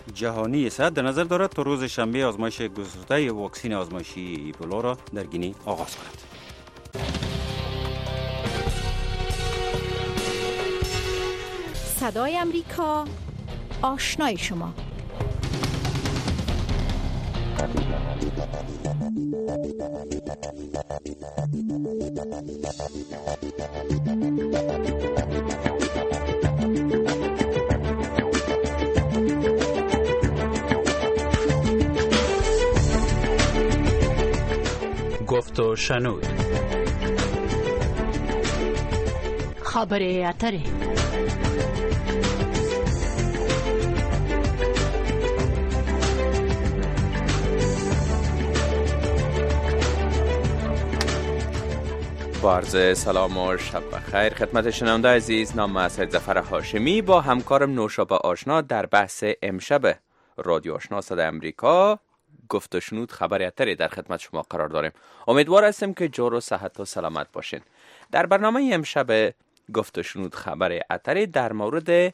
جهانی صحت در نظر دارد تا روز شنبه آزمایش گسترده واکسن آزمایشی ایبولا را در گینی آغاز کند. صدای امریکا، آشنای شما. گفت و شنود. خبر اتری. با عرض سلام و شب بخیر خدمت شنونده عزیز. نام من سید ظفر هاشمی با همکارم نوشابه آشنا در بحث امشب رادیو آشنا صدای امریکا گفت و شنود خبر اتری در خدمت شما قرار داریم. امیدوار هستیم که جور و صحت و سلامت باشین. در برنامه امشب گفت و شنود خبر اتری در مورد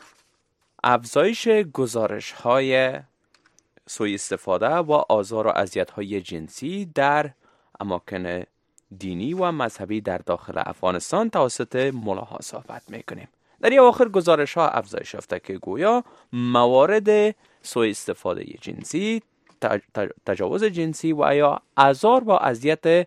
افزایش گزارش‌های سوء استفاده و آزار و اذیت‌های جنسی در اماکن دینی و مذهبی در داخل افغانستان توسط ملاها صحبت میکنیم. در این اواخر گزارش ها افزایش یافته که گویا موارد سوء استفاده جنسی، تجاوز جنسی و یا آزار و اذیت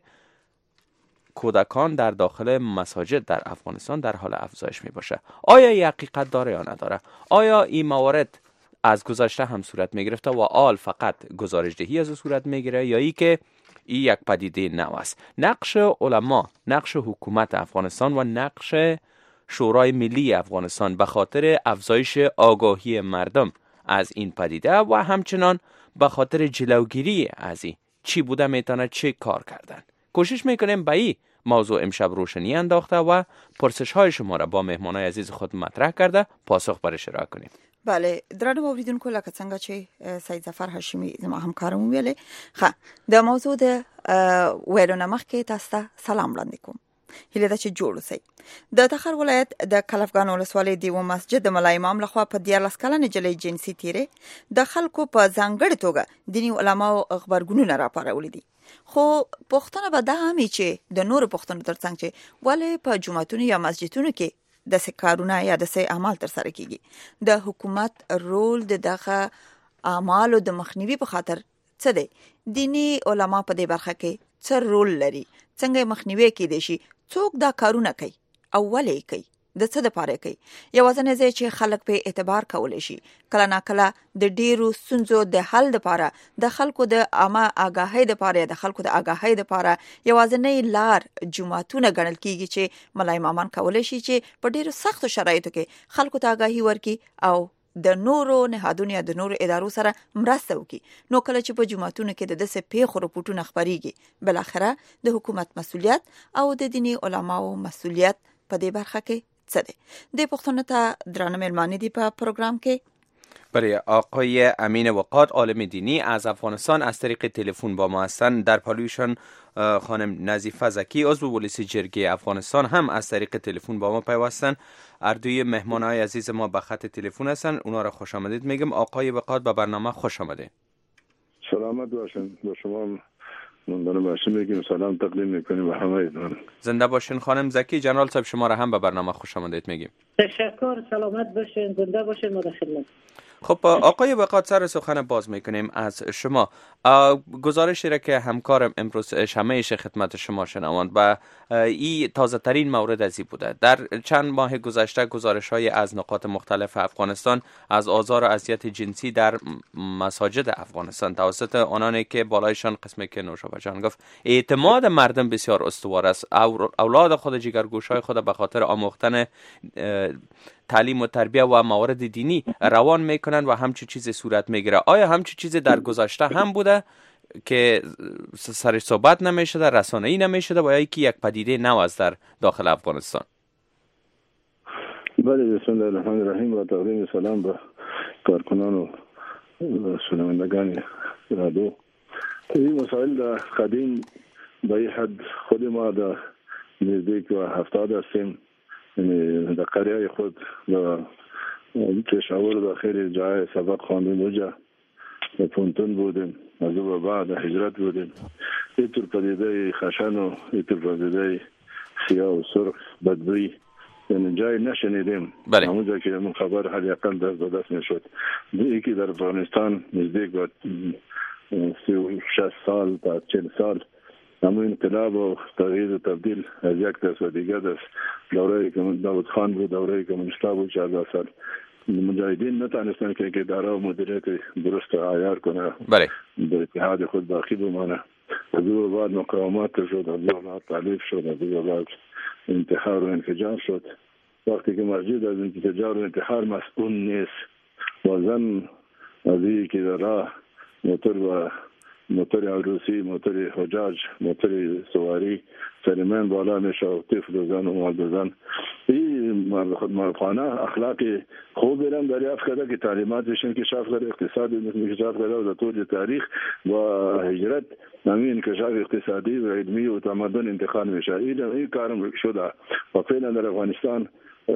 کودکان در داخل مساجد در افغانستان در حال افزایش می باشه. آیا این حقیقت داره یا نداره؟ آیا این موارد از گذشته هم صورت می گرفته و آل فقط گزارش دهی از صورت می گیره یا ای که این یک پدیده نو است؟ نقش علما، نقش حکومت افغانستان و نقش شورای ملی افغانستان به خاطر افزایش آگاهی مردم از این پدیده و همچنان به خاطر جلوگیری از این چی بوده میتونه چه کار کردن؟ کوشش میکنیم به این موضوع امشب روشنی انداخته و پرسش های شما را با مهمانای عزیز خود مطرح کرده پاسخ بر اشاره کنیم. بله درنو اوریدونکو لکه څنګه چې سید ظفر هاشمی زما همکارم ویلې ښه د موضوع د ویلو نه مخکې تاسو ته سلام وړاندې کوم. هیله ده چې جوړ اوسئ. د تخار ولایت د کلفګان ولسوالۍ د یوه مسجد د ملا امام لخوا په 14 کلنې نجلۍ جنسي تیرې د خلکو په ځانګړې توګه دیني علماو خبرګونونه راپارولي دي. خو پوښتنه به دا هم چې د نورو پوښتنو ترڅنګ چې ولې په جوماتونو یا مسجدونو کې د کارونه یا د اعمال تر سره کیږي، د حکومت رول د دغه اعمالو د مخنیوي په خاطر څه دی؟ دینی علما په دې برخه کې څه رول لري؟ څنګه مخنیوي کېدای شي؟ څوک دا کارونه کوي او ولې کوي؟ د څه لپاره کوي؟ یوازینی ځای چې خلک په اعتبار کولی شي کله نا کله د ډیرو ستونزو د حل لپاره د خلکو د عامه آگاهۍ لپاره د خلکو د آگاهۍ لپاره یوازینی لار جمعتونه ګڼل کیږي چې ملا امامان کولی شي چې په ډیرو سختو شرایطو کې خلکو ته آگاهي ورکړي او د نورو نهادونو یا د نورو ادارو سره مرسته وکړي. نو کله چې په جمعتونو کې د داسې پیښو رپورټونه خپریږي بل اخره د حکومت مسؤلیت او د دینی علماو مسؤلیت په دې برخه کې څه دی؟ د پښتون ته درانه مهمانی دی په پروګرام کې. برای آقای امین وقاد عالم دینی از افغانستان از طریق تلفن با ما هستند. در پالویشان خانم نظیفه زکی عضو پلیس جرگه افغانستان هم از طریق تلفن با ما پیوستن. اردوی مهمانای عزیز ما به خط تلفن هستن، اونا را خوش آمدید میگم. آقای وقاد به برنامه خوش آمده. سلامت باشین. با شما من برنامه میگیم سلام تقدیم میکنیم به همه ایدان. زنده باشین. خانم زکی جنرال صاحب شما را هم به برنامه خوش آمدید میگیم. تشکر. سلامت باشین. زنده باشین. ما در خدمت. خب آقای وقاد سر سخن باز میکنیم از شما. گزارشی را که همکارم امروز شمعش خدمت شما شنوند و این تازه ترین مورد ازی بوده. در چند ماه گذشته گزارش های از نقاط مختلف افغانستان از آزار و اذیت جنسی در مساجد افغانستان توسط آنانی که بالایشان قسمی که نوشابه جان گفت اعتماد مردم بسیار استوار است. اولاد خود جگرگوش های خود به خاطر آموختن تعلیم و تربیه و موارد دینی روان میکنن و همچه چیز صورت میگیره. آیا همچه چیز در گذشته هم بوده که سر صحبت نمیشده، رسانه‌ای نمیشده و یا یکی یک پدیده نو است در داخل افغانستان؟ بله، بسم الله الرحمن الرحیم و تقدیم سلام به کارکنان و شنوندگان رادیو. این مسائل در قدیم به این حد خود ما در نزدیک و 70 هستیم در قریه خود و پشاور داخل جای سبق خواندیم اونجا پونتون بودیم، از اون بعد هجرت بودیم. اینطور پدیده خشن و اینطور پدیده سیاه و سرخ بدبوی یعنی جای نشنیدیم. همونجا که من خبر حداقل دست نشد. یکی در افغانستان نزدیک به 36 سال تا 40 سال همون انقلاب و تغییر و تبدیل از یک دست و دیگر دست دوره داود خان بود، دوره کمونیستا بود 14 سال. مجاهدین نتانستن که اداره و مدیریت درست عیار کنه، در اتحاد خود باقی بمانه. از اون بعد مقاومت شد، از اون بعد تعلیف شد، از اون بعد انتحار و انفجار شد. وقتی که مسجد از انفجار و انتحار مسئول نیست و زن از این که در راه موتور عروسی، موتور حجاج، موتور سواری سرمن بالا میشه و طفل و زن و مرد و زن. این مرخانه اخلاق خوب برم دریافت کرده که تعلیماتشون کشاف کرده، اقتصاد کشاف کرده و در طول تاریخ و هجرت همین انکشاف اقتصادی و علمی و تمدن انتقال میشه. این کارم شده و فعلا در افغانستان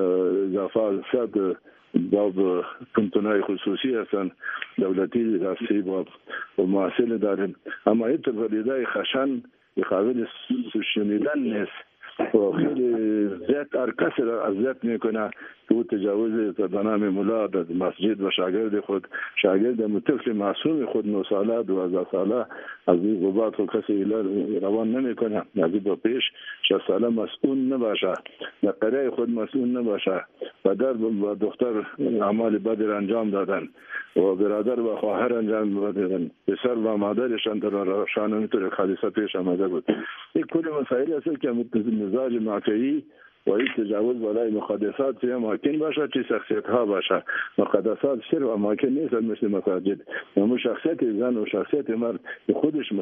اضافه باب کنتونای خصوصی هستن، دولتی دستی و معاصل داریم، اما این تبلیده خشن قابل شنیدن نیست و خیلی زیاد هر کسی را اذیت میکنه که او تجاوز به نام ملا در مسجد و شاگرد خود، شاگرد طفل معصوم خود 9 ساله 12 ساله از این غبات خود کسی روان نمیکنه. از این با پیش 6 ساله مسئول نباشه، در قریه خود مسئول نباشه، پدر و دختر اعمال بد انجام دادن و برادر و خواهر انجام دادن، پسر و مادرشان در شان اینطور حادثه پیش آمده بود. این کل مسائل است که مزاج معافی و این تجاوز بالای مقدسات چه اماکن باشه چه شخصیت ها باشه. مقدسات صرف اماکن نیست مثل مساجد، اما شخصیت زن و شخصیت مرد خودش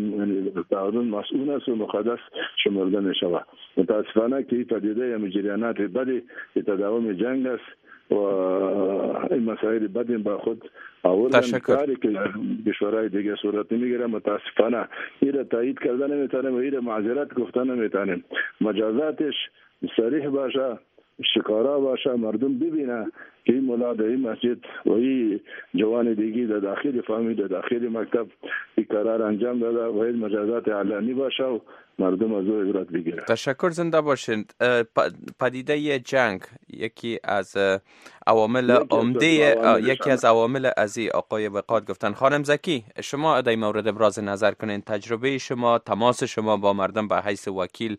مسئول است و مقدس شمرده می شود. متاسفانه که این پدیده جریانات بدی تداوم جنگ است و این مسائل بدی با خود آوردن کاری که کشورهای دیگه صورت نمیگیره. متاسفانه این را تایید کردن نمیتونیم و این را معذرت گفتن نمیتونیم. مجازاتش صریح باشه، شکارا باشه، مردم ببینه که این مولا در این مسجد و این جوان دیگی در داخل فامیل در داخل مکتب این قرار انجام داده و این مجازات علنی باشه و مردم از او عبرت بگیره. تشکر، زنده باشید. پدیده جنگ یکی از عوامل عمده، یکی از عوامل از آقای وقاد گفتن. خانم زکی، شما در این مورد ابراز نظر کنین. تجربه شما، تماس شما با مردم به حیث وکیل،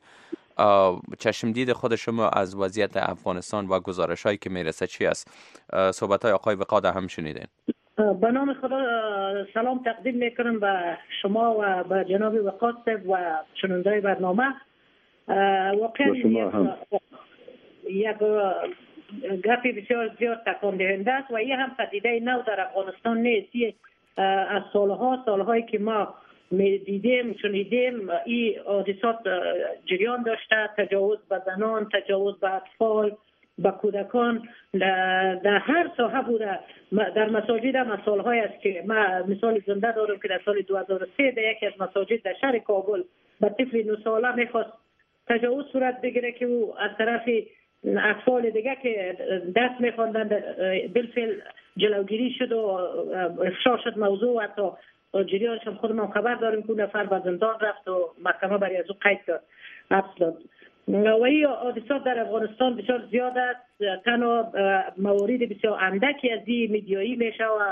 چشمدید خود شما از وضعیت افغانستان و گزارش هایی که میرسه چی است؟ صحبت های آقای وقاد هم شنیدین. به نام خدا سلام تقدیم میکنم به شما و به جناب وقاد صاحب و شنونده برنامه. واقعا یک گپی بسیار زیاد تکان دهنده است و این هم پدیده نو در افغانستان نیست. از سالهایی که ما دیدیم شنیدیم این حادثات جریان داشته، تجاوز به زنان، تجاوز به اطفال، به کودکان در هر ساحه بوده. در مساجد هم سالهای است که ما مثال زنده دارم که در سال 2003 در یکی از مساجد در شهر کابل به طفل 9 ساله میخواست تجاوز صورت بگیره که او از طرف اطفال دیگه که دست میخواندن بالفعل جلوگیری شد و افشا شد موضوع و حتی جریانش هم خودمان خبر داریم که نفر به زندان رفت و محکمه برای از او قید کرد، حبس داد. و این حادثات در افغانستان بسیار زیاد است. تنها موارد بسیار اندکی از این میدیایی میشه و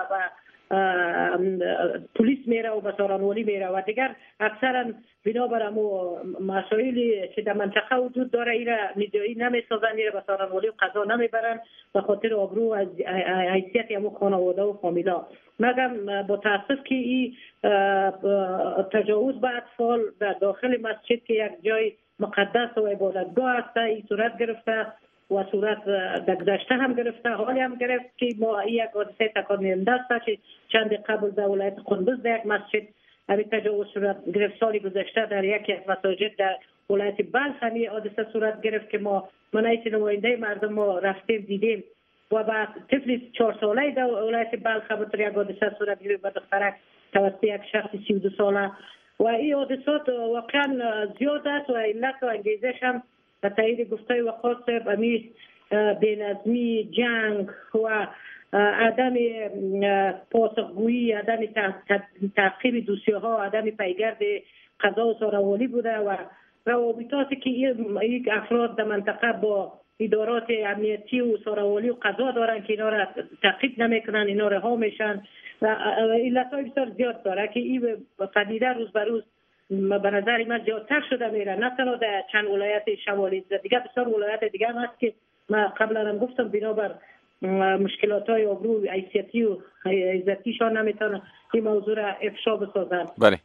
پلیس میره و به سارنوالی میره و دیگر اکثرا بنابر امو مسائلی که در منطقه وجود داره این میدیایی نمیسازن، این به سارنوالی و قضا نمیبرن به خاطر آبرو از حیثیت امو خانواده و فامیلا. مگم با تاسف که این تجاوز به اطفال در داخل مسجد که یک جای مقدس و عبادتگاه است این صورت گرفته و صورت در گذشته هم گرفته، حالی هم گرفت که ما یک حادثه تکان دهنده است که چند قبل در ولایت قندوز در یک مسجد همین تجاوز صورت گرفت. سال گذشته در یکی از مساجد در ولایت بلخ همین حادثه صورت گرفت که ما منایت نماینده مردم ما رفتیم دیدیم و بعد طفل 4 ساله در ولایت بلخ به یک حادثه صورت گرفت به دخترک توسط یک شخص 32 ساله و این حادثات واقعا زیاد است و علت و انگیزش هم به تایید گفته وقاد صاحب امی بینظمی، جنگ و عدم پاسخگویی، عدم تعقیب دوسیه ها، عدم پیگرد قضا و ساروالی بوده و روابطاتی که یک افراد در منطقه با ادارات امنیتی و ساروالی و قضا دارن که اینا را تعقیب نمیکنن، اینا رها میشن و علتهای بسیار زیاد داره که این پدیده روز به روز به نظر من زیادتر شده میره، نه تنها در چند ولایت شمالی، دیگه بسیار ولایت دیگه هم هست که من قبلا هم گفتم بنابر مشکلات های آبرو حیثیتی و عزتیشان نمیتونن این موضوع را افشا بسازن. بله.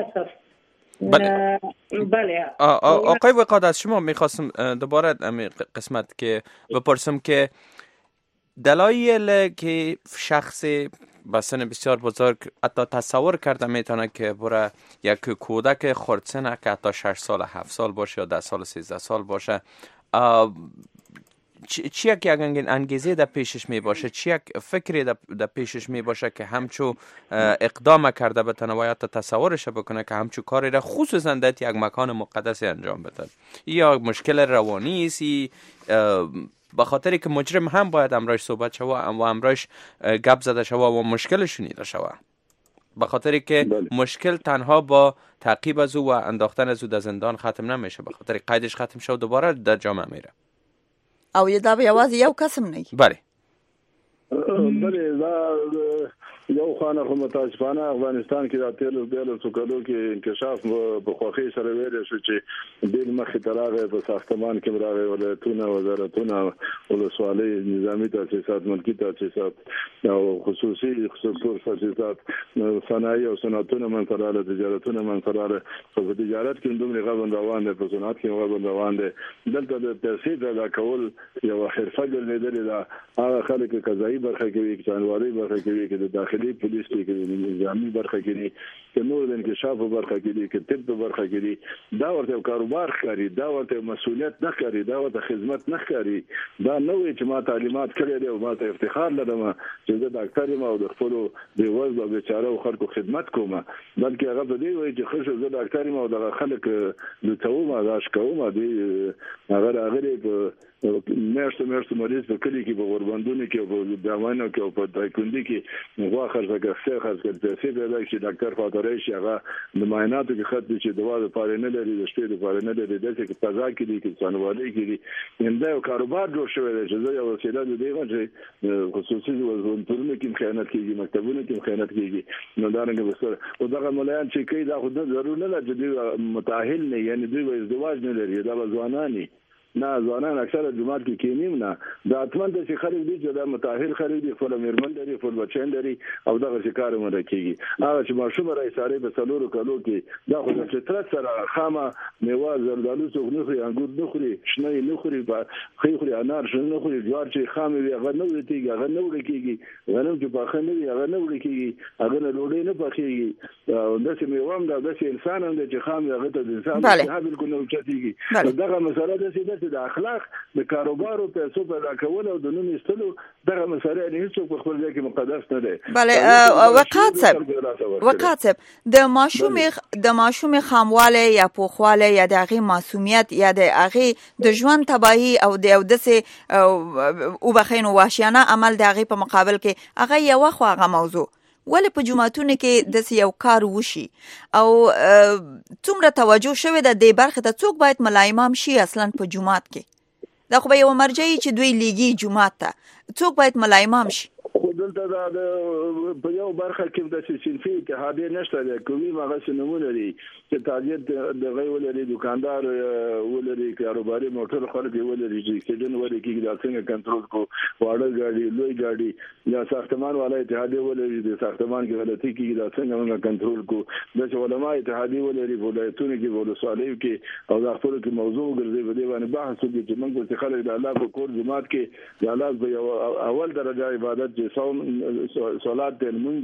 بله. آقای وقاد، از شما میخواستم دوباره قسمت که بپرسم که دلایل که شخص با سن بسیار بزرگ حتی تصور کرده میتونه که برای یک کودک خردسنه که حتی 6 سال 7 سال باشه یا 10 سال 13 سال باشه چی یک انگیزه در پیشش می باشه، چی یک فکری در پیشش می باشه که همچو اقدام کرده بتونه و حتی تصورش بکنه که همچو کاری را خصوصا در یک مکان مقدس انجام بده؟ یا مشکل روانی است، به خاطری که مجرم هم باید امرایش صحبت شوه و امرایش گپ زده شوه و مشکل شنیده شوه، به خاطری که مشکل تنها با تعقیب از او و انداختن از او در زندان ختم نمیشه، به خاطری قیدش ختم شد دوباره در جامعه میره. او دا به یوازې یو قسم نه. بله یو خانه خو متاسفانه افغانستان کې د تیلو سکلو کې انکشاف په خوخي سره ویل شو چې د مخې تراغه په ساختمان کې راغی ولایتونه وزارتونه ولسوالۍ نظامی تاسیسات ملکی تاسیسات او خصوصي سکتور تاسیسات صنایع او صنعتونه منځراله تجارتونه منځراله په تجارت کې دومره غوښند روان دي، په صنعت کې غوښند روان دي. دلته د پیسې د کول یو حرفه ګرځیدلې ده. هغه خلک قضایي برخه کې چانوالي برخه کې د داخلي پولیس کې نظامی برخه کې چې نور د انکشاف برخه کې کې طب برخه کې دا ورته کاروبار ښکاري، دا ورته مسؤلیت نه ښکاري، دا ورته خدمت نه ښکاري. دا نه وي چې ما تعلیمات کړې دي او ما ته افتخار لرم چې زه ډاکټر یم او د خپل بېوزلو او بیچاره خلکو خدمت کوم، بلکې هغه په دې وایي چې ښه زه ډاکټر یم او دغه خلک لوټوم دا شکوم دي هغه په میاشتو مریض په کلی کې په غوربندونو کې او په دامانو کې او په دایکوندي کې غوا خرڅه کوي خرڅ پیسې پیدا شي ډاکټر خاطرې شي هغه د معایناتو کې خط دي چې دوا د پاره نه لري، د شپې د پاره نه لري، د څه کې تازه کې دي کې څنوالي کې دي. انده یو کاروبار جوړ شوی دی چې زه یو وسیله دی چې خصوصي وزارتونو کې خیانت کیږي، مکتبونو کې خیانت کیږي. نو دا رنګ وسره او دغه مليان چې کوي دا خو ضرور نه لري چې متأهل نه، یعنی دوی ازدواج نه لري، دا ځوانانی نه ځوانان اکثره جماعت کې کینیم نه، دا اتمن د چې خلک دي چې دا متأهل خلک دي، خپل میرمن لري، خپل بچیان لري او دغه شکار مونږ کېږي. هغه چې ماشوم راي ساري په څلورو کلو کې دا خو د فطرت سره خامه میوه زردالو څوک نه خوري، انګور نه خوري، شنه نه خوري، خې خوري، انار شنه نه خوري، جوار چې خامه وي هغه نه ورتيږي، هغه نه ورکېږي، غنم چې پاخه نه وي هغه نه ورکېږي، هغه نه ډوډۍ نه پخېږي. او داسې میوه هم داسې انسان هم دی چې خام هغه ته د انسان څخه بالکل نه اوچتېږي. دغه مسله داسې د اخلاق د کاروبار او پیسو پیدا کول او د نوم ایستلو دغه مسله نه هیڅ په خپل ځای کې مقدس نه دی. بله وقات صاحب د ماشوم خامواله یا پوخواله یا د هغې معصومیت یا د هغې د ژوند تباهي او د داسې وبخښئ نو وحشیانه عمل د هغې په مقابل کې هغه یوه خو هغه موضوع ولې په جوماتونو کې داسې یو کار وشي او څومره توجه شوې ده دې برخې ته، څوک باید ملا امام شي اصلا په جومات کې؟ دا خو به یوه مرجعي چې دوی لیږي جومات ته، څوک باید ملا امام شي؟ خو دلته دا په یو برخه کې د صنفي اتحادیه نشته دی، کومي هغه نمونه دي چې تاجر د غي ولري، دکاندار ولري، کاروباري موټر خلک ولري چې اکسیډنټ ولري کې دا څنګه کنټرول کو، واړه ګاډي لوی ګاډي یا ساختمان والا اتحادیه ولري د ساختمان کې غلطي کې دا څنګه موږ کنټرول کو، د علماء اتحادیه ولري ولایتونو کې ولسوالیو کې او د خپل کې موضوع ګرځي په دې باندې بحث وکړي چې موږ چې خلک د الله په کور جماعت کې د الله په اول درجه عبادت صوم صلات المنځ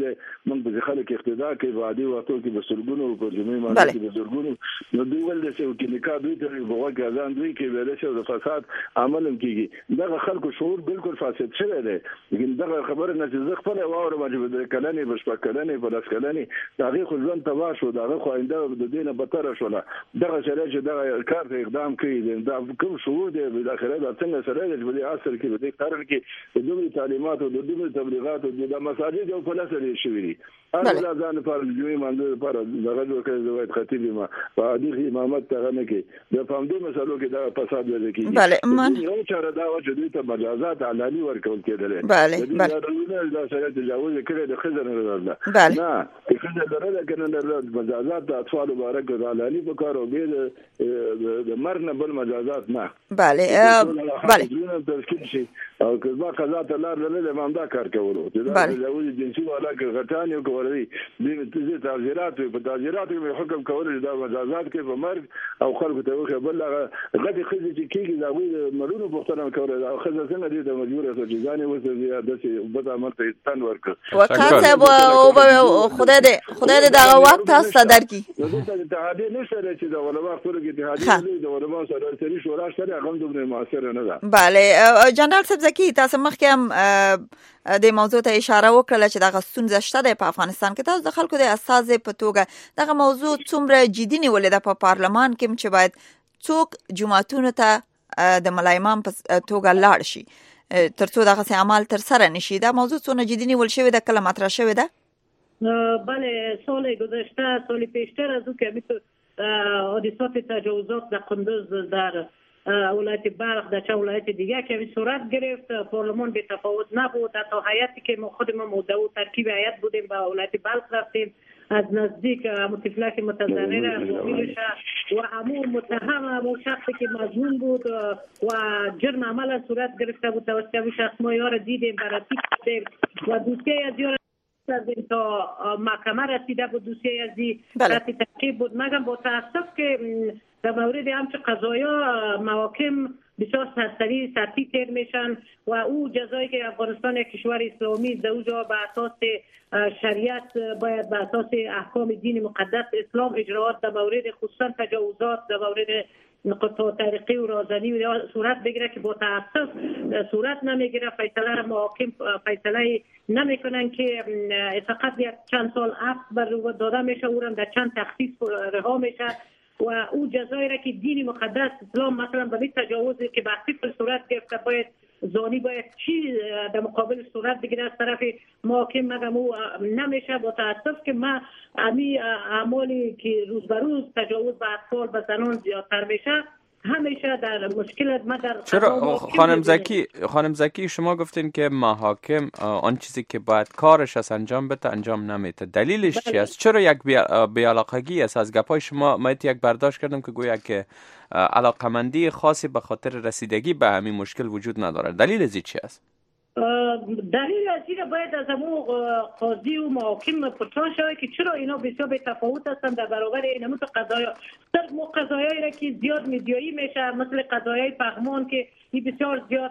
دی موږ به خلک اقتدا کوي په عادي وختو کې به سرګونو په جمعي باندې کې به سرګونو نو دوی ول چې کې نکاح دوی ته په وګه ځان دوی کې ویل شي د فساد عمل کیږي دغه خلکو شعور بالکل فاسد شوی دی لیکن دغه خبره نه چې زه خپل واور باندې د کلنې بشپړ کلنې په لاس کلنې دغه خو ځان تبا شو دغه خو آینده د دینه بتر شو دغه سره چې دغه کار ته اقدام کوي دا کوم شعور دی د اخرت د څنګه سره د بلی اثر کې د قرن کې د دوی تعلیمات او د دوی تبلیغات او د مساجد او فلسفه شوی دي هغه ځان پر جوړې مانده پر دغه ورکه زوید خطیب ما په دغه امامت ته نه کې د فهمدو مسلو کې دا فساد لري کې بله من یو چاره دا چې دوی ته مجازات علني ورکول کېدل بله دا سره تجاوز کړي د خزر نه راځي بله نه خزر لري کنه د مجازات د اطفال مبارک علني په کار او به د مرنه بل مجازات نه بله بله تشکیل شي او کله قضا ته لار لري امام دا کار کولو چې دا تجاوز جنسي والا کې غټان یو کوي د تعزیرات په تعزیرات کې حکم کول دا مجازات کې په مرګ او خلکو ته وخه بل غټي خزي چې کېږي دا وي مرونو بوختنه کوي دا خزه څنګه دي د مجبوره ته ځانې وسه زیاده چې بد عمل ته تن ورکړ وکړه او خدای دې دا وخت تاسو درکې د اتحادیه نشته چې د علماء خپل کې اتحادیه د علماء سره سری شورا سره هم د معاصر نه ده بله جنرال صاحب زکی تاسو مخکې هم د موضوع ته اشاره وکړه چې دغه ستونزه شته په افغانستان کې تاسو د خلکو د استازي په توګه دغه موضوع څومره جدي نیولې ده په پارلمان کې چې باید څوک جماعتونو ته د ملایمان په توګه لاړ شي ترڅو دغه عمل تر سره نشي دا موضوع څونه جدي نیول شوی ده کله مطرح شوی ده بله سال گذشته سال پیشتر از او که حادثات تجاوزات در قندوز در ولایت بلخ در چه ولایت دیگه که صورت گرفت پارلمان به تفاوت نبود حتی هیئتی که ما خودمون مدعو ترکیب هیئت بودیم به ولایت بلخ رفتیم از نزدیک متفلک متضرر معاملش و همون متهم و شخصی که مظنون بود و جرم عمل صورت گرفته بود توسط او شخص ما یار دیدیم بررسی کردیم و دوسیه از یار تا محکمه رسیده بود دوسیه ازی رفتی تحقیق بود مگر با تاسف که در مورد همچه قضایا محاکم بسیار سطحی تیر میشن و او جزایی که افغانستان یک کشور اسلامی در اونجا به اساس شریعت باید به اساس احکام دین مقدس اسلام اجراات در مورد خصوصا تجاوزات در مورد قطع طریقی و رازنی و صورت بگیره که با تاسف صورت نمیگیره فیصله محاکم فیصله نمیکنن که فقط یک چند سال عفو بر داده میشه او در چند تخصیص رها میشه و او جزایی را که دین مقدس اسلام مثلا به تجاوزی که بحثی پر صورت گرفته باید زانی باید چی در مقابل صورت بگیره از طرف محاکم مگم او نمیشه با تاسف که ما امی اعمالی که روز به روز تجاوز به اطفال به زنان زیادتر میشه همیشه در مشکل ما در چرا خانم زکی شما گفتین که محاکم آن چیزی که باید کارش از انجام بده انجام نمیده دلیلش چی است چرا یک بی‌علاقگی است از گپای شما ما یک برداشت کردم که گویا که علاقمندی خاصی به خاطر رسیدگی به همین مشکل وجود نداره دلیل ازی چی است دلیل از این باید از امو قاضی و محاکم پرسان شود که چرا اینا بسیار به تفاوت هستند در برابر این همون قضایا صرف مو قضایایی را که زیاد میدیایی میشه مثل قضایای پغمان که این بسیار زیاد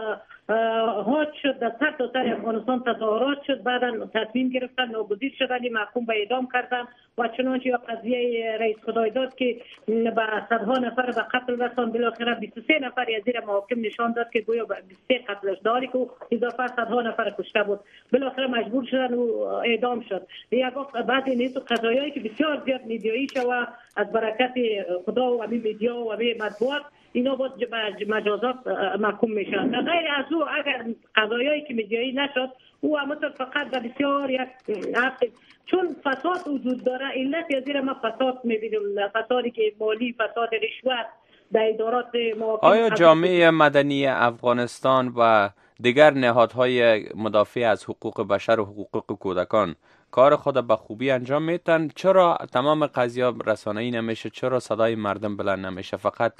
هات شد در سر تا سر افغانستان تظاهرات شد بعدا تصمیم گرفتن ناگزیر شدن محکوم به اعدام کردن و چنانچه یا قضیه رئیس خدایداد که به صدها نفر به قتل رساند بالاخره 23 نفر از زیر محاکم نشان داد که گویا 23 قتلش داری که اضافه صدها نفر کشته بود بالاخره مجبور شدن و اعدام شد یک وقت بعد این قضایایی که بسیار زیاد میدیایی شد از برکت خدا و میدیا و مطبوعات اینا باید مجازات محکوم میشن غیر از او اگر قضایایی که میدیایی نشد او همونطور فقط به بسیار یک چون فساد وجود داره علت از زیر ما فساد میبینیم فسادی که مالی فساد رشوت در ادارات محاکم آیا جامعه مدنی افغانستان و دیگر نهادهای مدافع از حقوق بشر و حقوق کودکان کار خود به خوبی انجام میتن چرا تمام قضیه رسانه‌ای نمیشه چرا صدای مردم بلند نمیشه فقط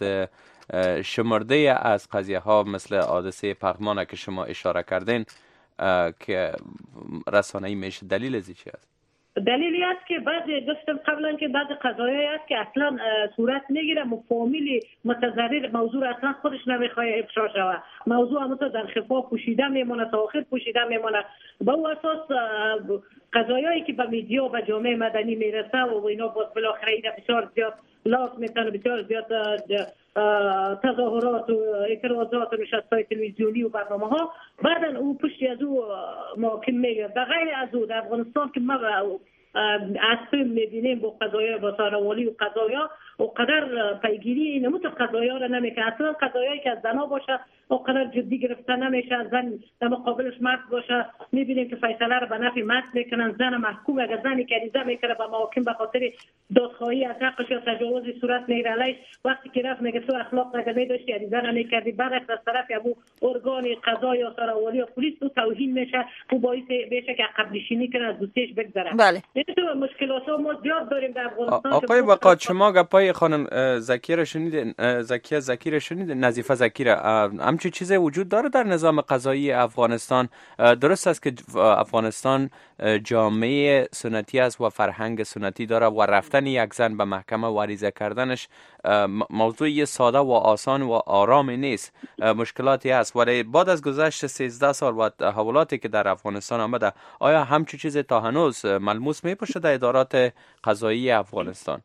شمرده از قضیه ها مثل حادثه پغمان که شما اشاره کردین که رسانه‌ای میشه دلیل ازی چی است دلیلی است که بعضی گفتم قبلا که بعضی قضایایی است که اصلا صورت میگیره، فامیل متضرر موضوع اصلا خودش نمیخواد افشا شود، موضوع هم در خفا پوشیده میمونه تا آخر پوشیده میمونه. با او اساس قضایایی که به میدیا و جامعه مدنی میرسه و اینا بالاخره اینا بسیار زیاد لاس میتونه، بسیار زیاد تظاهرات و اعتراضات و نشست‌های تلویزیونی و برنامه ها، بعدا او پشتی از او محاکم میگه. به غیر از او در افغانستان که ما اصلا میبینیم با قضایا با ساروالی و قضایا و قدر پیگیری نموت قضایا را نمیکنه. اصلا قضایایی که از زنا باشه و قدر جدی گرفته نمیشه، زن در مقابلش مرد باشه میبینیم که فیصله را به نفع مرد میکنن، زن محکوم اگر زنی کریزه میکنه به محاکم به خاطر دادخواهی از حقش یا تجاوزی صورت میگیره علیش، وقتی که رفت میگه تو اخلاق نگه داشتی عریضه نمیکردی، برعکس از طرف ابو ارگان قضا یا ساروالی یا پلیس تو توهین میشه و باعث میشه که عقب نشینی کنه، از دوستش بگذره. بله. مشکلات ما زیاد داریم در افغانستان. آقای وقات شما گپای خانم زکیه را شنیدین، زکیه را شنیدین، نظیفه زکی را، همچین چیزی وجود داره در نظام قضایی افغانستان؟ درست است که افغانستان جامعه سنتی است و فرهنگ سنتی داره و رفتن یک زن به محکمه و عریضه کردنش موضوع ساده و آسان و آرامی نیست، مشکلاتی است. ولی بعد از گذشت 13 سال و تحولاتی که در افغانستان آمده، آیا همچین چیزی تا هنوز ملموس میپشه در ادارات قضایی افغانستان؟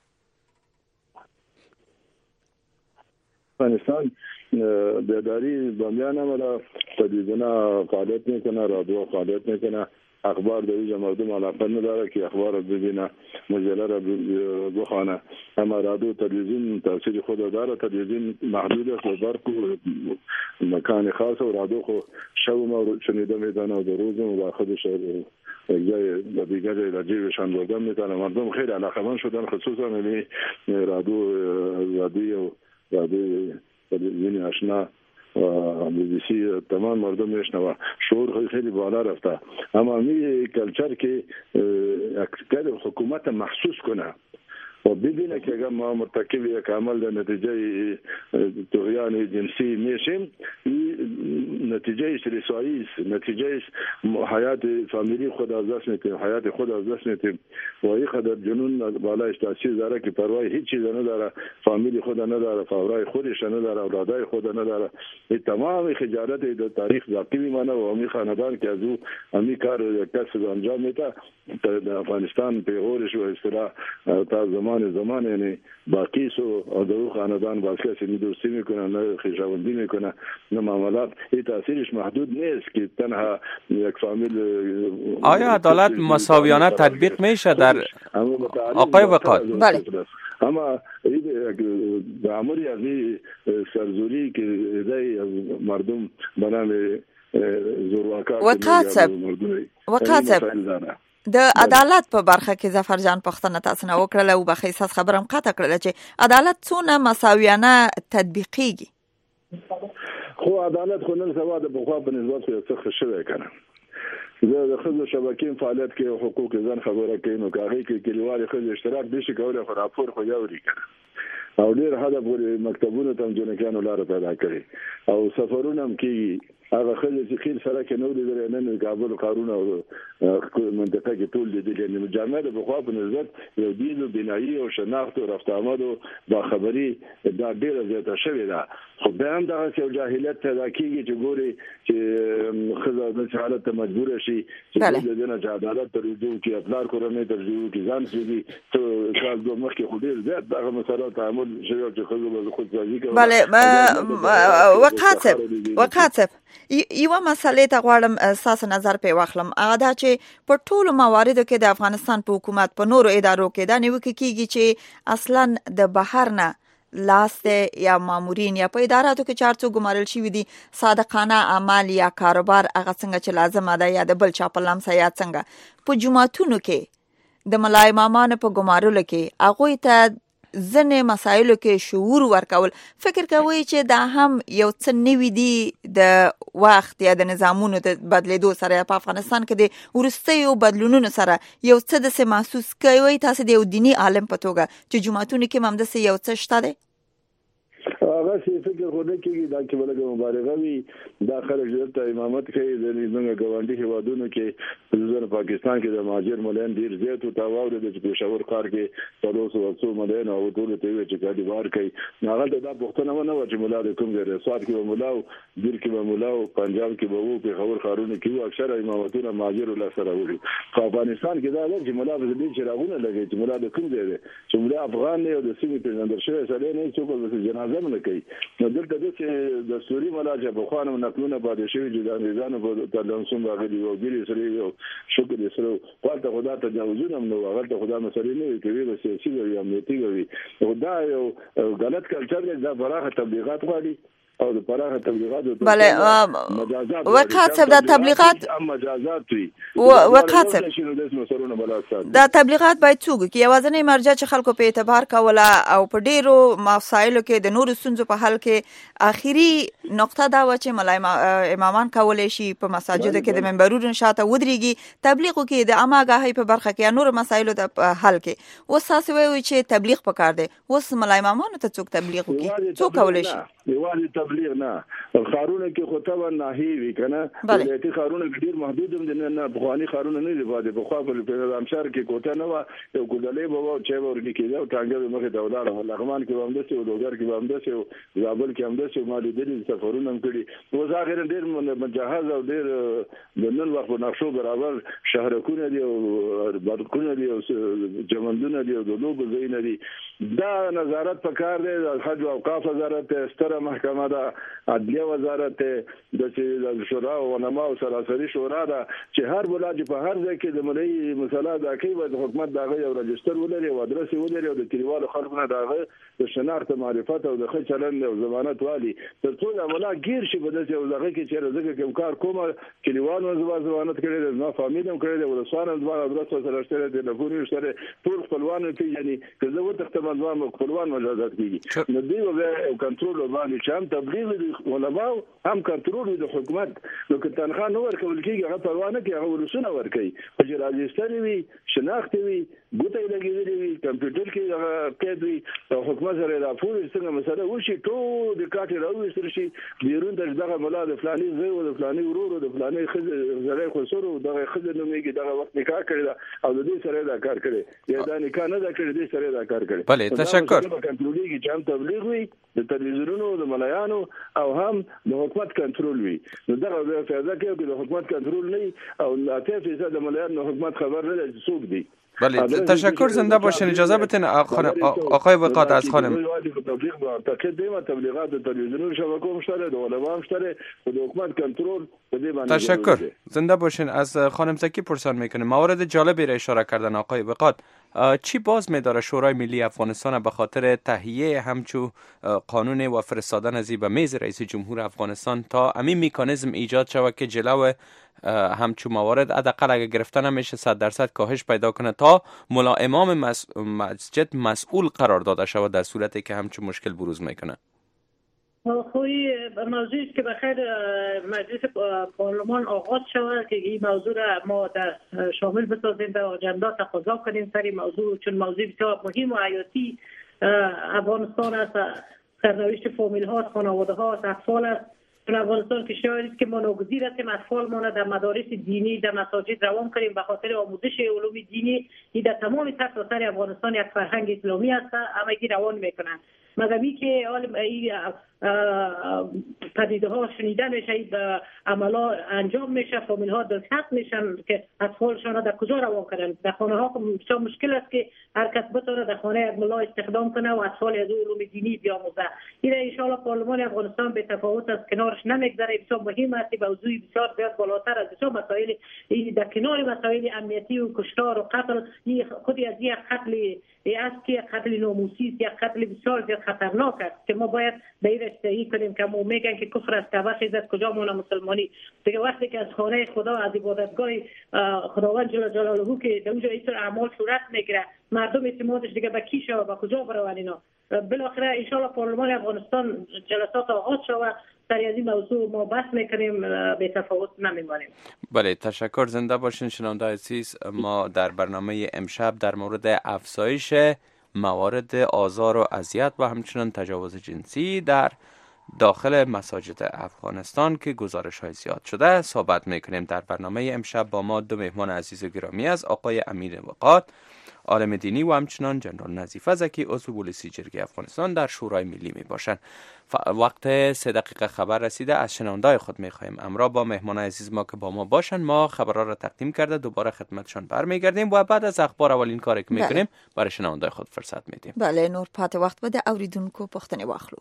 افغانستان بیداری بامیان عملا تلویزیون فعالیت میکنه، رادیو فعالیت میکنه، اخبار در اینجا مردم علاقه نداره که اخبار رو ببینه، مجله رو بخوانه، اما رادیو تلویزیون تاثیر خود داره. تلویزیون محدود است و برق مکان خاص و رادیو خو شب ما شنیده میدانه و در روز و خودش جای دیگر رجیبشان بردن میتونه. مردم خیلی علاقمند شدن، خصوصا رادیو تلویزیون آشنا و BBC تمام مردم میشنوه، شعور خیلی بالا رفته. اما می کلچر که اکثر حکومت محسوس کنه و ببینه که اگر ما مرتکب یک عمل در نتیجه طغیان جنسی میشیم، نتیجه رسایی است، نتیجه حیات فامیلی خود از دست میتیم، حیات خود از دست میتیم و این قدر جنون بالایش تاثیر داره که پروای هیچ چیز نداره، فامیلی خود نداره، فورای خودش نداره، اولادای خود نداره. این تمام خجالت در تاریخ باقی میمانه و امی خاندان که از او امی کار یک کس انجام میده در افغانستان پیغورش و اصطلاح تا زمان یعنی باقی سو آدرو خاندان با کسی نه دوستی میکنه، نه خویشاوندی میکنه، نه معاملات. این تاثیرش محدود نیست که تنها یک فامیل. آیا عدالت مساویانه تطبیق میشه در آقای وقات؟ بله. اما به عمری از این سرزوری که ایده از مردم بنام زورواکات وقات د عدالت په برخه کې ظفر جان پښتنه تاسو نه وکړله او به خیساس خبرم قطع کړله چې عدالت څونه مساویانه تطبیقیږي. خو عدالت خو نن سبا د بخوا په نسبت یو څه شوی کنه. زه د خځو شبکې فعالیت کې حقوق ځان خبره کوي، نو هغه کې کلیوالي خځې اشتراک دي چې کوله خو راپور خو یوري کنه او ډیر هدف ورې مکتبونو ته جنکانو لار پیدا کړي او سفرونه هم کیږي. هغه خلک چې خیر سره کې نو دي نن کابل قارون او منطقه کې ټول دي چې جامعه د بخوا په نسبت یو دین او بنایي او شناخت او رفت آمد او با خبري دا ډیره زیاته شوې ده. خو بیا هم دغه یو جاهلیت پیدا کیږي چې ګوري چې خزه د حالت ته مجبور شي چې د جنا عدالت ته رجوع کوي، خپل کورنۍ ته رجوع کوي، ځان سوي ته کال دوه مخکې خو ډیر زیات دغه مسله تعامل شوی چې خزه به خود ځي کوي. بله وقاصب یو مسلې ته غواړم اساس نظر په واخلم. هغه دا چې په ټولو مواردو کې د افغانستان په حکومت په نورو ادارو کې دا نیوکه کیږي چې اصلا د بهر نه لاسته یا مامورین یا په اداراتو کې چارڅو ګمارل شي دي صادقانه اعمال یا کاروبار هغه څنګه چې لازم ده یا د بل چا په لمسه یا څنګه په جمعتونو کې د ملای امامانو په ګمارلو کې هغه ته ځنې مسایلو کې شعور ورکول. فکر کوي چې دا هم یو څه نوی دی د وخت یا د نظامونو د بدلیدو سره په افغانستان کې د ورستیو بدلونونو سره یو څه د محسوس کوي تاسو د یو دینی عالم په توګه چې جمعتونو کې هم د یو څه شته دی؟ هغه داسې فکر خو نه کېږي دا چې بلکې مبالغه وي دا خلک دلته امامت کوي د زموږ ګاونډي هیوادونو کې خصوصا پاکستان کې د مهاجر مليان ډیر زیات او تاوړ د پېښور ښار کې 300 مليان او ټول ته وی چې کډي بار کوي هغه دا پښتنه نه و چې مولا د کوم ځای رسوات کې مولا او دیر کې مولا او پنجاب کې وو په خبر خارونه کې اکثر امامتونه مهاجر الله سره وي په افغانستان کې دا چې مولا به دې چراغونه لګي چې مولا د کوم ځای دی چې مولا افغان نه او د سیمې په اندر شوی سره نه څوک د جنازه نه کوي نو دلته د دستوري مولا چې په خوانو نقلونه باندې شوی چې د انګریزانو په تلنسوم باندې یو ګری سره یو شکر دې سره پالته خدا ته تجاوزونه نو هغه ته خدا مسلې نه کوي به سیاسي وي امنیتي وي دا یو غلط کلچر دی دا براغه تبلیغات غواړي او د پراخه تبلیغات بله وقات صاحب د تبلیغات مجازات وي وقات صاحب د تبلیغات باید څوک کې یوازنی مرجع چې خلکو په اعتبار کوله او په ډیرو مسایلو کې د نورو ستونزو په حل کې اخیری نقطه دا و چې ملای امامان کولای شي په مساجدو کې د منبرونو شاته ودرېږي تبلیغ کې د اماګاهي په برخه کې نورو مسایلو د حل کې اوس تاسو وایي چې تبلیغ پکار دی اوس ملای امامانو ته څوک تبلیغ کوي څوک کولای شي تبلیغ نه خارونه کې خو ته نه وی کنه دلته خارونه ډیر محدود دي نه بخوانی خارونه نه دی باندې بخوا په امشار کې کوټه نه و یو ګډلې بابا چې ورګي کې او ټانګه مخه د ولاړ لغمان کې هم دسه او دوګر کې هم دسه او زابل کې هم دسه ما دې سفرونه هم کړي نو ظاهر ډیر مجهز او ډیر د نن وخت په نقشو برابر شهرکونه دي او برکونه دي او جمندونه دي او د لوب زین دي دا نظارت پکار دی د حج او اوقاف وزارت ستره محکمه عدلیه وزارت د شورا او علماء او سراسری شورا دا چې هر بلاد په هر ځای کې د ملي مسله دا کوي د حکومت دغه یو رجستر ولري او ادرس ولري او د کلیوالو خلکو دغه د شناخت معرفت او د ښه چلند او ضمانت والی تر څو د عمله گیر شي په دغه ځای کې چې رزق کوم کار کومه کلیوالو ضمانت کړي د ما فامیلم کړي د ورسوانو ځوان ادرس سره سره د لګوري سره ټول خپلوان کې یعنی که زه وته تمام خپلوان مجازات کیږي نو دی او کنټرول باندې چې تبلیغ د علماء هم کنټرول د حکومت نو که تنخواه نه ورکول کېږي هغه پروا نه کوي هغه ورسونه ورکوي چې راجستر وي شناخت وي ګوته یې لګېدلې وي کمپیوټر کې هغه قید وي او حکومت سره راپور څنګه مسله وشي ټول د کاټې راوویستل شي بیرون ته دغه ملا د فلاني زوی او د فلاني ورور او د فلاني ښځې زړی خسر او دغه ښځې نومېږي دغه وخت نکاح کړې ده او د دې سره دا کار کړی یا دا نکاح نه ده کړې دې سره دا کار کړی بله تشکر کنټرولېږي چې هم تبلیغ وي د تلویزیونونو د ملایانو او هم د حکومت کنټرول وي نو دغه فایده کې د حکومت کنټرول نه او 80% د ملایانو حکومت خبر نه لري څوک دی بله تشکر زنده باشین اجازه بدین آقای وقات از خانم تبلیغات تلویزیون شبکه مشترک د علما مشترک و د حکومت کنترل تشکر زنده باشین از خانم زکی پرسان میکنه موارد جالبی را اشاره کردن آقای وقات چی باز می‌داره شورای ملی افغانستان به خاطر تهیه همچو قانون و فرستادن از به میز رئیس جمهور افغانستان تا همین مکانیزم ایجاد شود که جلو همچو موارد حداقل اگه گرفتن نمیشه 100% کاهش پیدا کنه تا ملا امام مسجد مسئول قرار داده شود در صورتی که همچو مشکل بروز میکنه. خوی موضوعی که بخیر مجلس پارلمان آغاز شود که این موضوع را ما در شامل بسازیم در اجندا تقاضا کنیم سر موضوع چون موضوع بسیار مهم و حیاتی افغانستان است سرنوشت فامیل ها خانواده ها اطفال است در افغانستان کشوری است که ما ناگزیر هستیم اطفال ما در مدارس دینی در مساجد روان کنیم به خاطر آموزش علوم دینی این در تمام سرتاسر افغانستان یک فرهنگ اسلامی است همگی روان میکنند مگر که پدیده ها شنیده میشه عملا انجام میشه فامیل ها دلسرد میشن که اطفالشان در کجا روان کنن در خانه ها بسیار مشکل است که هر کس بتونه در خانه یک ملا استخدام کنه و اطفال از علوم دینی بیاموزه این ان شاء الله پارلمان افغانستان به تفاوت از کنارش نمیگذره بسیار مهم است موضوع بسیار زیاد بالاتر از بسیار مسائل در کنار مسائل امنیتی و کشتار و قتل خودی از یک قتل است که قتل ناموسی است یک قتل بسیار زیاد خطرناک است که ما باید به این رسیدگی کنیم که ما میگن که کفر است که خیز از کجا مونه مسلمانی دیگه وقتی که از خانه خدا از عبادتگاه خداوند جل جلاله که در اونجا این اعمال صورت میگیره مردم اعتمادش دیگه به کی شود به کجا برون اینا بالاخره ان شاء الله پارلمان افغانستان جلسات آغاز شود در این موضوع ما بحث میکنیم به تفاوت نمیمانیم. بله تشکر زنده باشین شنونده عزیز ما در برنامه امشب در مورد افزایش موارد آزار و اذیت و همچنین تجاوز جنسی در داخل مساجد افغانستان که گزارش های زیاد شده صحبت میکنیم. در برنامه امشب با ما دو مهمان عزیز و گرامی است، آقای امیر وقات، عالم دینی و همچنان جنرال نظیفه زکی، عضو پلیسی جرگه افغانستان در شورای ملی می باشند. وقت 3 دقیقه خبر رسیده، از شنوندای خود می خواهیم امرا با مهمان عزیز ما که با ما باشن، ما خبرها را تقدیم کرده دوباره خدمتشان برمیگردیم و بعد از اخبار اولین کاری که میکنیم برای شنوندای خود فرصت میدیم. بله، نور پات وخت بده اوریدونکو پختنی واخلو.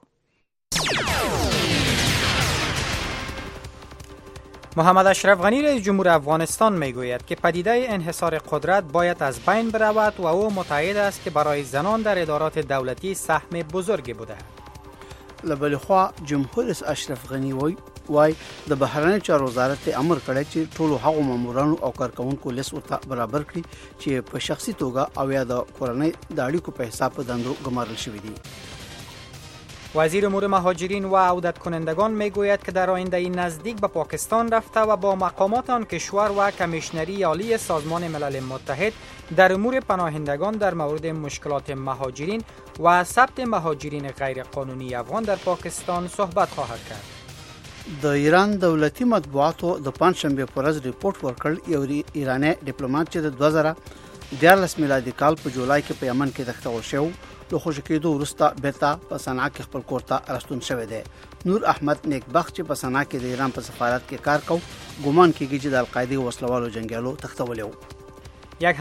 محمد اشرف غنی رئیس جمهور افغانستان میگوید که پدیده انحصار قدرت باید از بین برود و او متعهد است که برای زنان در ادارات دولتی سهم بزرگی بوده. لبل خوا جمهور رئیس اشرف غنی وای د بهرنی چارو وزارت امر کړی چې ټولو هغو مامورانو او کارکونکو لیست ورته برابر کړي چې په شخصي توګه او یا د کورنۍ د اړیکو په حساب په دندو ګمارل شوي دي. وزیر امور مهاجرین و عودت کنندگان میگوید که در آینده نزدیک به پاکستان رفته و با مقامات آن کشور و کمیشنری عالی سازمان ملل متحد در امور پناهندگان در مورد مشکلات مهاجرین و ثبت مهاجرین غیر قانونی افغان در پاکستان صحبت خواهد کرد. د ایران دولتي مطبوعاتو د پنځشنبه پر ورځ ریپورت ورکړ یو ایرانی ډیپلوماټ چې د 2014 میلادي کال په جولای کې په یمن کې دښته شو له خوشی کېدو وروسته بیرته په صنعا کې خپل کور ته راستون شوی دی. نور احمد نیکبخت چې په صنعا کې د ایران په سفارت کې کار کو ګومان کېږي چې د القاعده وسلوالو جنگیالو تختولی و. یک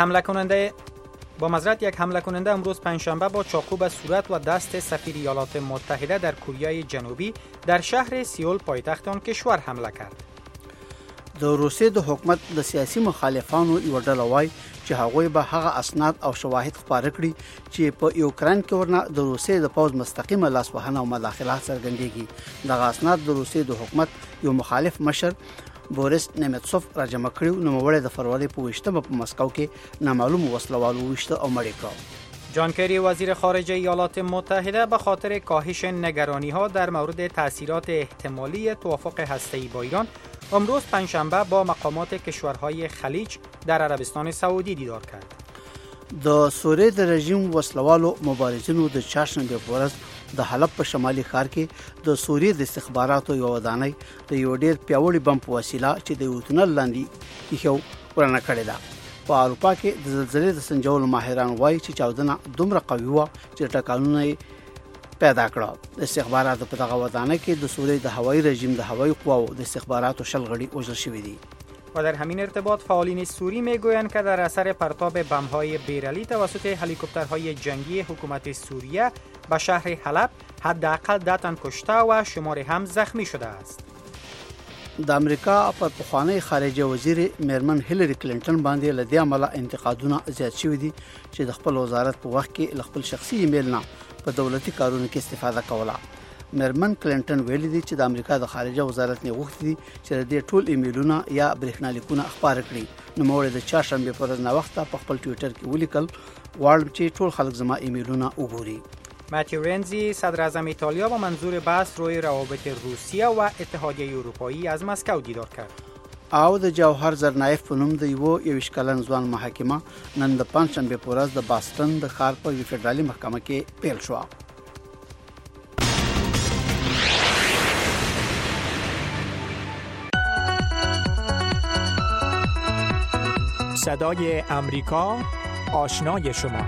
حمله کننده امروز پنجشنبه با چاقو به صورت و دست سفیر ایالات متحده در کره جنوبی در شهر سیول پایتخت آن کشور حمله کرد. د روسیې د حکومت د سیاسي مخالفانو یو ډله وایي چې هغوی به هغه اسناد او شواهد خپاره کړي چې په یوکرين کې ورنه د روسیې د پوز مستقیمه لاسوهنه او مداخله څرګندېږي. دغه اسناد د روسیې د حکومت یو مخالف مشر بوریس نیمتسوف راجمع کړو، نوموړی د فروری په 20 په مسکو کې نامعلوم وسلوالو وشته او مړ کړ. جان کری وزیر خارجه ایالات متحده به خاطر کاهش نگرانی‌ها در مورد تأثیرات احتمالی توافق هسته‌ای با ایران امروز پنجشنبه با مقامات کشورهای خلیج در عربستان سعودی دیدار کرد. د سوریې د رژیم وسلوالو مبارزینو د چهارشنبه په ورځ د حلب په شمالي ښار کې د سوریې د استخباراتو یو ودانۍ د یو ډېر پیاوړي بم په وسیله چې د یو تونل لاندې ایښو ورانه کړې ده. په اروپا کې د زلزلې د سنجولو ماهران وایي چې چاودنه دومره قوي وه چې ټکانونه پیدا کړه. د استخباراتو په دغه ودانۍ کې د سوریې د هوایي رژیم د هوایي قواو د استخباراتو 10 غړي وژل شوي دي. و در همین ارتباط فعالین سوری میگویند که در اثر پرتاب بم‌های بیرلی توسط هلیکوپترهای جنگی حکومت سوریه به شهر حلب حداقل 10 تن کشته و شماری هم زخمی شده است. د امریکا پر پخوانی خارجه وزیر میرمن هیلری کلینټن باندې له دې عمله انتقادونه زیات شوي دي چې د خپل وزارت په وخت کې خپل شخصي ایمیل نه په دولتي کارونو کې استفاده کوله. میرمن کلینټن ویلي دي چې د امریکا د خارجه وزارت نه غوښتي دي چې د ټول ایمیلونه یا برېښنالیکونه خبر کړي. نوموړی د چهارشنبه پر ورځ ناوخته په خپل ټوئیټر کې ولیکل غواړم چې ټول خلک زما ایمیلونه وګوري. ماتیو رنزی صدر اعظم ایتالیا با منظور بحث روی روابط روسیه و اتحادیه اروپایی از مسکو دیدار کرد. او د جوهر زرنایف په نوم د یو 21 کلن ځوان محاکمه نن د پنځشنبه په ورځ د باستن د ښار په فدرالي محکمه کې پیل شو. صدای امریکا، آشنای شما.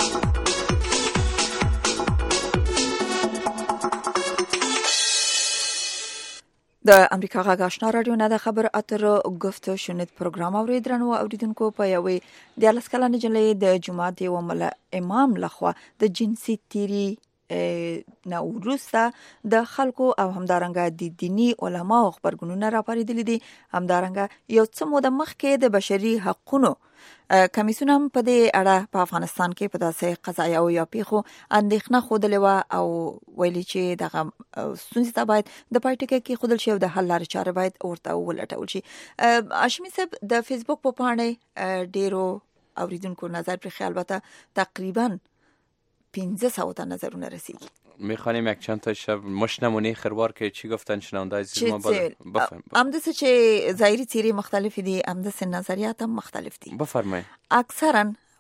د امریکا غږ آشنا رادیو نه د خبر اترو گفت و شنود پروګرام اوریدرنو اوریدونکو په یوې 14 کلنې جلې د جماعت یو امام لخوا د جنسي تیری نه وروسته د خلکو او همدارنګه د دینی علماو خبرګونونه راپاریدلي دي. همدارنګه یو څه موده مخکې د بشري حقوقو کمیسیون هم په دې اړه په افغانستان کې په داسې قضایاو یا پیښو اندېښنه خوده و او ویلي چې دغه ستونزې ته باید د پای ټکی کې خودل شي او د حل لارې چارې باید ورته ولټول شي. هاشمي صاحب د فیسبوک په پاڼې ډیرو اوریدونکو نظر پرې البته تقریبا 1500 تا نظرونه رسیدگی. میخوانیم یک چند تا شب مش نمونه خروار که چی گفتن شنونده عزیز ما بفرمایید. امدسه چې ظاهری تیری مختلفی دي، امدسه نظریات هم مختلف دي. بفرمایید. اکثرا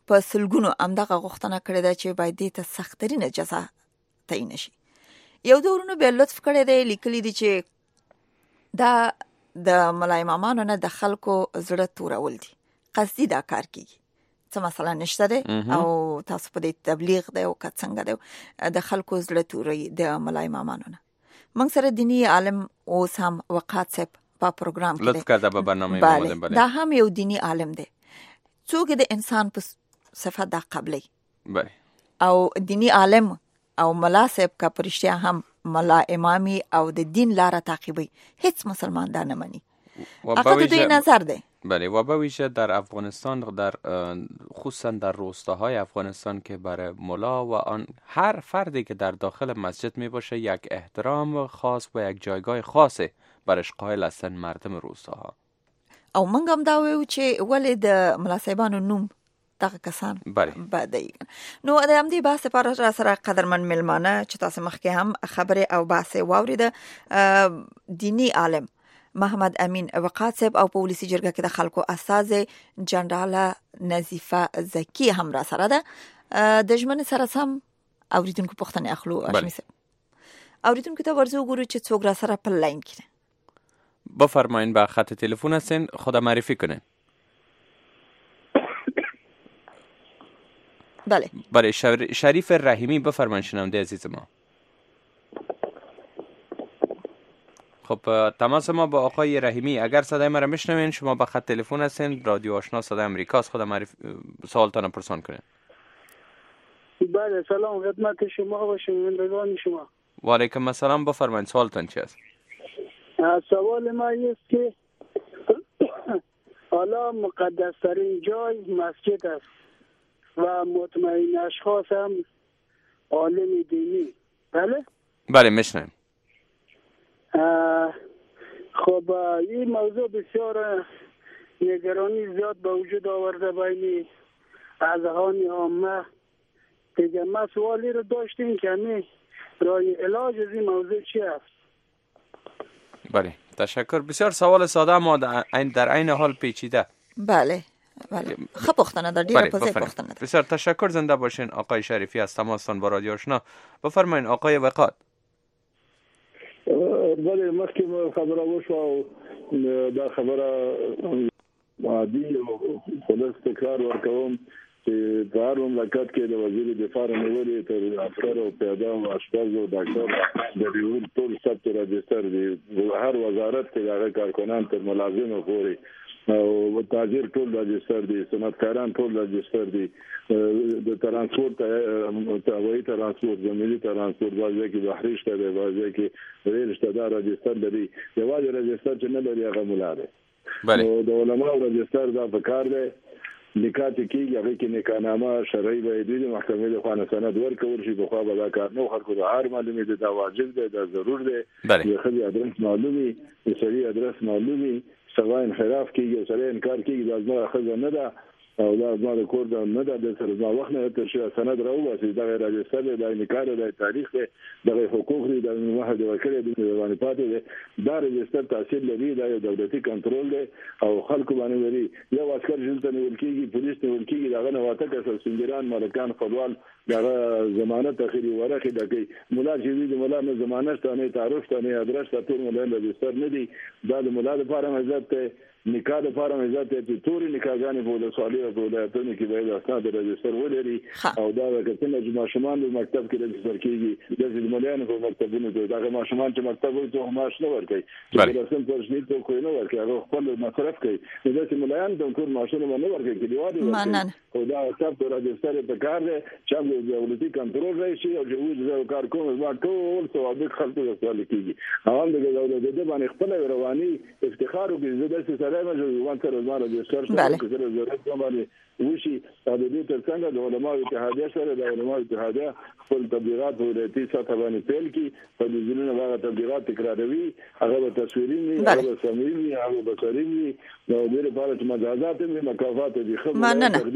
په سلګونو امدغه غوښتنه کړې ده چې باید دې ته سخترینه جزا تعیین شي. یو دورونو به لطف کړی دی، لیکلي دي چې دا د ملا امامانو نه د خلکو زړه تورول دي، قصدي دا کار کیږي. څه مثلا نشته دی او تاسو په دې تبلیغ دی او که څنګه دی د خلکو زړه توري د ملا امامانو نه. موږ سره دینی عالم اوس هم وقات صاحب په پروګرام کې لطف کړه په برنامه باندې دا هم یو دینی عالم دی، څوک د انسان په صفات دا قبلي او دینی عالم او ملا صاحب کا پرشتیا هم ملا امامي او د دین لاره تعقیبي، هیڅ مسلمان دا نه مني. اقا دوی نظر ده. بله و به ویژه در افغانستان، در خصوصا در روستاهای افغانستان که برای ملا و آن هر فردی که در داخل مسجد می باشه یک احترام خاص و یک جایگاه خاصه برش قائل هستن مردم روستاها. او منګ هم دا ویو چې ولې د ملا صاحبانو نوم دغه کسان بعدی نو د همدې بحث لپاره را سره قدرمن ملمانه چې تاسو مخکې هم خبره او بحث واورید دینی عالم محمد امین وقات صاحب او پولیسي جرګه کې د خلکو استاذ جنرال نظیفه زکی هم را سره ده. د ژمنې سره سم اوریدونکو پوښتنه اخلو. هاشمي صاحب اوریدونکو ته ورزو ګورو چې څوک را سره په لاین کې بفرمایین. با خط تلفن هستین، خود معرفی کنین. بله شریف رحیمی بفرمایید شنونده عزیز ما. خب تماس ما با آقای رحیمی. اگر صدای ما را میشنوین شما با خط تلفن هستین، رادیو آشنا صدای امریکاست. خود سوالتان پرسان کنین. بله سلام خدمت شما و شنوندگان شما. و علیکم السلام. بفرمایید سوالتان چی است؟ سوال ما است که حالا مقدس ترین جای مسجد است و مطمئن اشخاص هم عالم دینی. بله میشنم. خب این موضوع بسیار نگرانی زیاد به وجود آورده بین اذهان عامه. دیگه ما سوالی رو داشتیم که همین راه علاج از این موضوع چی است؟ بله تشکر. بسیار سوال ساده اما در عین حال پیچیده. بله خب پختنه در دیره پزه پختنه. بسیار تشکر. زنده باشین آقای شریفی از تماستان با رادیو آشنا. بفرمایین آقای وقات. بله مخکې خبره وشوه دا خبره عادي او خلاص تکرار ورکوم چې په هر مملکت کې د وزیر دفاع نیولې تر افسر او پیاده او اشپز او ډاکټر د ټول ثبت راجستر دی. هر وزارت کې هغه کارکنان تر ملازم پورې او تاجر ټول راجستر دي، صنعتکاران ټول راجستر دي، د ترانسپورت هوایي ترانسپورت، زمینی ترانسپورت، بعضی کې بحري شته دی، بعضی کې ریل شته، دا راجستر لري. یوازې راجستر چې نه لري هغه ملا دی. نو د علماء راجستر دا پکار دی. نکات کېږي هغه کې نکاحنامه شرعي به د محکمې له خوا سند ورکول شي. بخوا به دا کار نو خلکو د هر معلومي دی، دا واجب دی، دا ضرور دی. د خځې ادرس معلومي، د سړي ادرس معلومي، سوا انحراف کېږي او سړی انکار کېږي دا زما ښځه نه ده او دا زما د کور دا نه ده، د سره زما وخت نه تر شي سند راوباسي. دا راجستر دی، دا نکاح دی، دا تاریخ دی، دا حقوق دی، دا مهد ورکړی دی، باندې پاتې دی. دا راجستر تاثیر لري، دا یو دولتي کنټرول دی او خلکو باندې لري. یو عسكر جلته نیول کېږي، پولیس نیول کېږي، داغه نه واته کسه سنجران مالکان خپلوان دغه ضمانت اخري ورکه دګي. مولا چې د مولا نه ضمانت نه تعارف نه ادرس ټول مولا راجستر نه دی. دا د مولا لپاره عزت ته نکاح لپاره عزت ته توري نکاحګانې په صالح او ولایتونو کې به اسناد راجستر ولري او دا کله چې ماشومان د مکتب کې راجستر کیږي د مليانو په مکتبونو کې دا ماشومان چې مکتب وي ته معاش نه ورکړي چې رسم پرشنیت ته کوی نه ورکړي هغه خپل مصرف کوي. دا چې مليان د ټول معاشونه نه ورکړي کې دیوالي او دا ثبت راجستر په کار دی چې د دولتي کنټرول راشي او چې کار کوم ما ټول ثوابت خلکو ته سوال کیږي. هم د دولت د باندې خپل رواني افتخار او عزت سره وان سره زماره د سر سره کې ضرورت کومه وشي. د دې ترڅنګ د علماء اتحادیه سره د علماء اتحادیه خپل تبلیغات ولایتي سطح باندې پیل کی په دې ځینو هغه تبلیغات تکراروي، هغه به تصویري وي، هغه به سمعي وي، هغه به بصري وي. نو د دې لپاره چې مجازات او مکافات دي خبره تقدیر شي او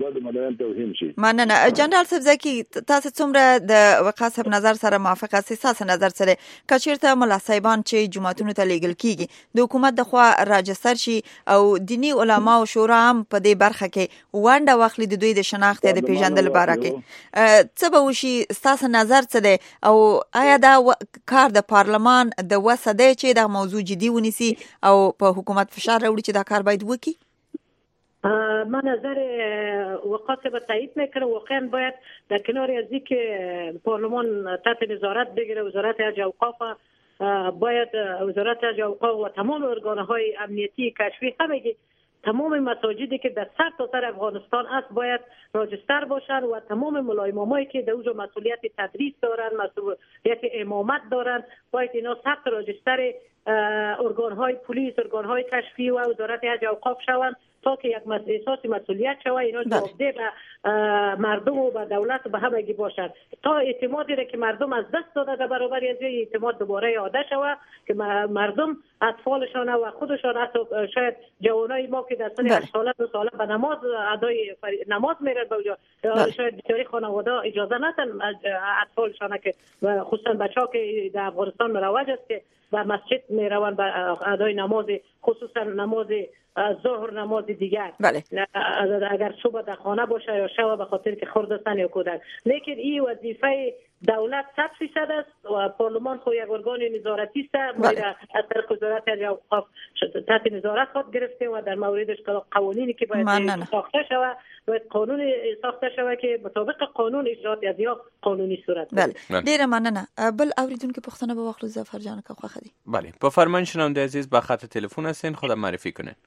بعد ملایان توهین شي. مننه جنرال صاحب زکی تاسو څومره د وقاص صاحب نظر سره موافقه اساسا نظر سره کچیرته ملا صاحبان چې جماعتونو ته لیږل کیږي د حکومت د خوا راجستر شي او دینی علما او شورا هم په دې برخه کې ونده واخلي د دوی د شناخت د پیژندل لپاره کې څه به وشي تاسو نظر څه دی او آیا دا کار د پارلمان د وسه دی چې دا موضوع جدي ونیسي او په حکومت فشار راوړي چې دا کار باید وکړي؟ من نظر وقاص به تایید میکنم. واقعا باید در کنار از اینکه پارلمان تحت نظارت بگیره وزارت حج اوقاف باید وزارت حج اوقاف و تمام ارگانهای امنیتی کشفی همگی تمام مساجدی که در سر تا سر افغانستان است باید راجستر باشن و تمام ملای امامایی که در اونجا مسئولیت تدریس دارن مسئولیت امامت دارن باید اینا ثبت راجستر ارگانهای پلیس ارگانهای کشفی و وزارت حج اوقاف شوند تا که یک احساس مسئولیت شوه اینا جوابده به مردم و به دولت و به همگی باشند تا اعتمادی را که مردم از دست داده در برابر از اعتماد دوباره یاده شوه که مردم اطفالشان و خودشان حتی شاید جوانای ما که در سن 8 ساله 2 ساله به نماز ادای نماز میرن به اونجا شاید بیچاره خانواده اجازه ندن اطفالشان که خصوصا بچه‌ها که در افغانستان مروج است که به مسجد میروند به ادای نماز خصوصا نماز ظهر نماز دیگر اگر صبح در خانه باشه یا شب به خاطر که خرد هستن یا کودک لیکن این وظیفه دولت 100% است و پارلمان خو یک ارگان نظارتی است ما از طریق وزارت حج اوقاف تحت نظارت خود گرفتیم و در موردش قوانینی که باید ساخته شود باید قانون ساخته شود که مطابق قانون اجرات از یا قانونی صورت بله ډیره مننه بل اوریدونکو پښتنه به واخلو ظفر جان که خوښه دي بله بفرمایید شنونده عزیز به خط تلفن هستین خودم معرفی کنین.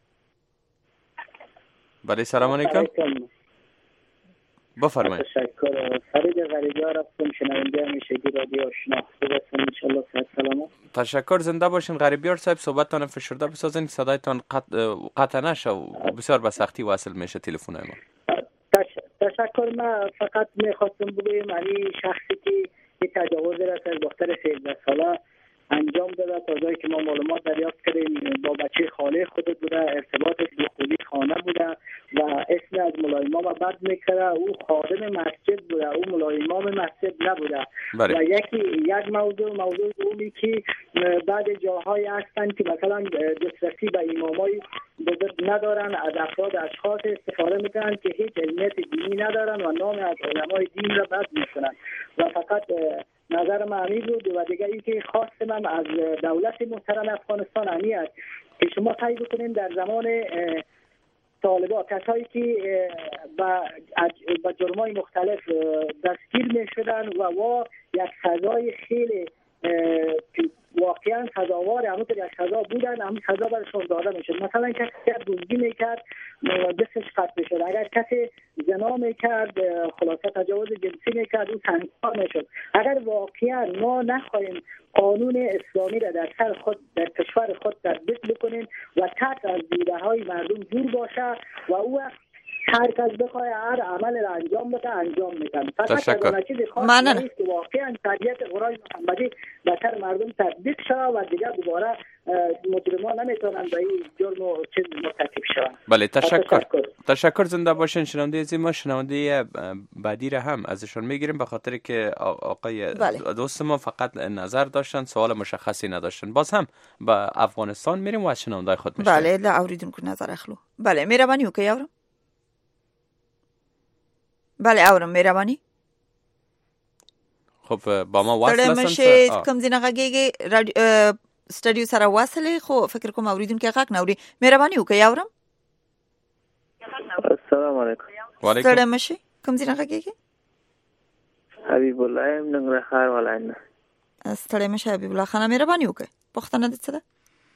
بله سلام علیکم. بفرمایید. تشکر. فرید غریبیار هستم شنونده همیشگی رادیو آشنا. خوب هستم ان شاء الله صحت سلامت. تشکر زنده باشین غریبیار صاحب صحبتتان فشرده بسازین که صدایتان قطع نشه و بسیار به سختی وصل میشه تلفن ما. تشکر. من فقط میخواستم بگویم این شخصی که تجاوز را از دختر 13 ساله انجام داده تا که ما معلومات دریافت کردیم با بچه خاله خود بوده ارتباط دخولی خانه بوده و اسم از مولای امام بد میکرده او خادم مسجد بوده او مولای امام مسجد نبوده و یک موضوع دومی که بعد جاهای هستند که مثلا دسترسی به امامای بزرگ ندارن از افراد اشخاص استفاده میکنن که هیچ علمیت دینی ندارن و نام از علمای دین را بد میکنن و فقط نظر من همین بود و دیگه ای که خواست من از دولت محترم افغانستان همی است که شما سعی بکنین در زمان طالبان کسایی که با جرمای مختلف دستگیر می شدن و یک سزای خیلی واقعا سزاوار همونطور یک سزا بودن همون سزا برشون داده میشد. مثلا کسی دزدی میکرد دستش قطع میشد، اگر کسی زنا میکرد خلاصه تجاوز جنسی میکرد او تنکار میشد. اگر واقعا ما نخواهیم قانون اسلامی را در سر خود در کشور خود تطبیق بکنیم و تحت از دیده های مردم دور باشه و او هر کس بخواه هر عمل را انجام بده انجام میدن. تشکر. ممنون. که واقعا شریعت قرآن محمدی به سر مردم تطبیق شود و دیگر دوباره مجرمان نمیتونن به این جرم و چیز مرتکب شوند. بله تشکر زنده باشین. شنونده عزیز ما شنونده بعدی را هم ازشون میگیریم به خاطر که آقای دوست ما فقط نظر داشتن سوال مشخصی نداشتن. باز هم به افغانستان میریم و از شنونده خود میشیم. بله لا اوریدونکو نظر اخلو. بله مهربانی وکړئ یاورم. بله اورم مهربانی. خب با ما واصل هستن کوم ځینې غږیږي سټډیو سره واصلې خو فکر کوم اوریدونکو غږ نه اوري. مهرباني وکړئ یاورم. السلام علیکم. وعلیکم سلام مشي کوم ځینې غږیږي حبیب الله ننګرهار ولایت. ستړی مشه حبیب الله خان مهرباني وکړئ. پښتنه دې څه ده؟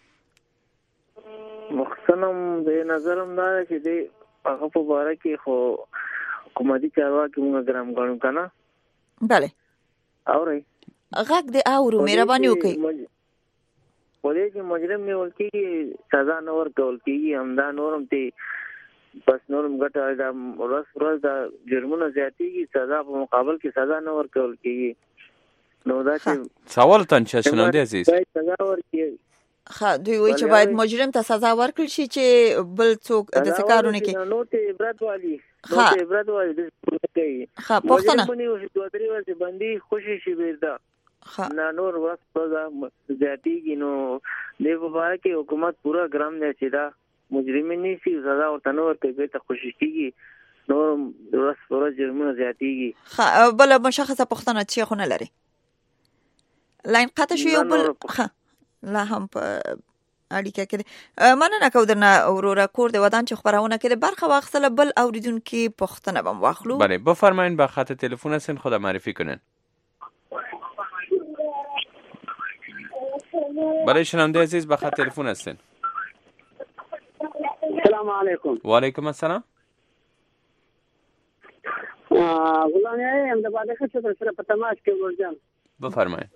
مخصنم د نظرم دا چې د هغه په باره کې خو حکومتي چارواکي موږ ګرام غواړو کنه. بله اورئ غږ دې اورو مهرباني وکړئ. ولې چې مجرم نیول کېږي سزا نه ورکول کېږي همدا نورم ته بس نورم ګټه دا ورځ دا جرمونه زیاتېږي سزا په مقابل کې سزا نه ورکول کېږي. نو دا چې سوال تن چې شنونده عزیز سزا ورکړي دوی وایي چې باید مجرم ته سزا ورکړل شي چې بل څوک د څه کارونه کوي. نو ته عبرت والی د کوي پښتنه دوه درې ورځې باندې خوشي شي بیرته نه نور وخت په زیاتیږي. نو د مبارک حکومت پورا ګرام دی چې دا مجرمین نشي سزا ورته نور کوي بیرته خوشي کیږي نور ورځ جرمونه زیاتیږي. بل مشخصه پښتنه چې خو نه لري لاین قطع شو یو بل لا هم په اړیکه کې مننه کوم درنه اورورا کور د ودان چې خبرونه کړي برخه واخصله بل اوریدونکو پښتنه بم واخلو. بله بفرمایید به خط تلفن هستین خود معرفی کنین. بله شنونده عزیز به خط تلفن هستین. السلام علیکم. و علیکم السلام. غلام یم د باندې خو سره په تماس کې ورځم. بفرمایید.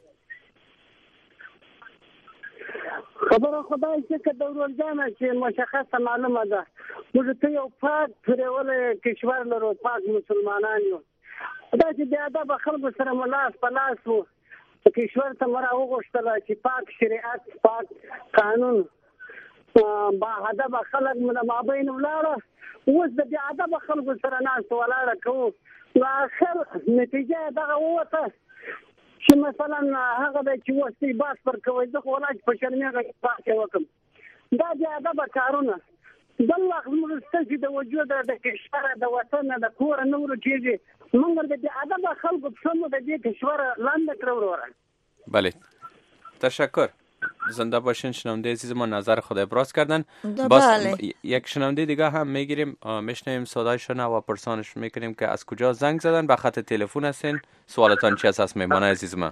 خبره خدای چې دورول جامه چې مشخصه معلومه ده موږ ته یو پاک پرېول کشور لرو پاک مسلمانان یو دا چې د ادب خلکو سره ملاس په لاس وو کشور ته مرا وغوښتل چې پاک شریعت پاک قانون با ادب خلک من مابین ولاړه اوس د ادب خلکو سره ناس ولاړه کوو نو اخر نتیجه دغه وته چې مثلا هغه د چې وستي باس پر کوي زه ولاج په شرمېږه پاتې وکم دا د ادب کارونه بل وخت موږ ستاسو د وجود د کشور د وطن د کور نور کېږي موږ د ادب خلکو په سمو د دې کشور لاندې کړو وره. بله تشکر. زنده باشین شنونده عزیز ما نظر خود ابراز کردن. باز یک شنونده دیگه هم میگیریم میشنیم صدایشون و پرسانش میکنیم که از کجا زنگ زدن به خط تلفن هستین سوالتان چی است مهمان عزیز ما.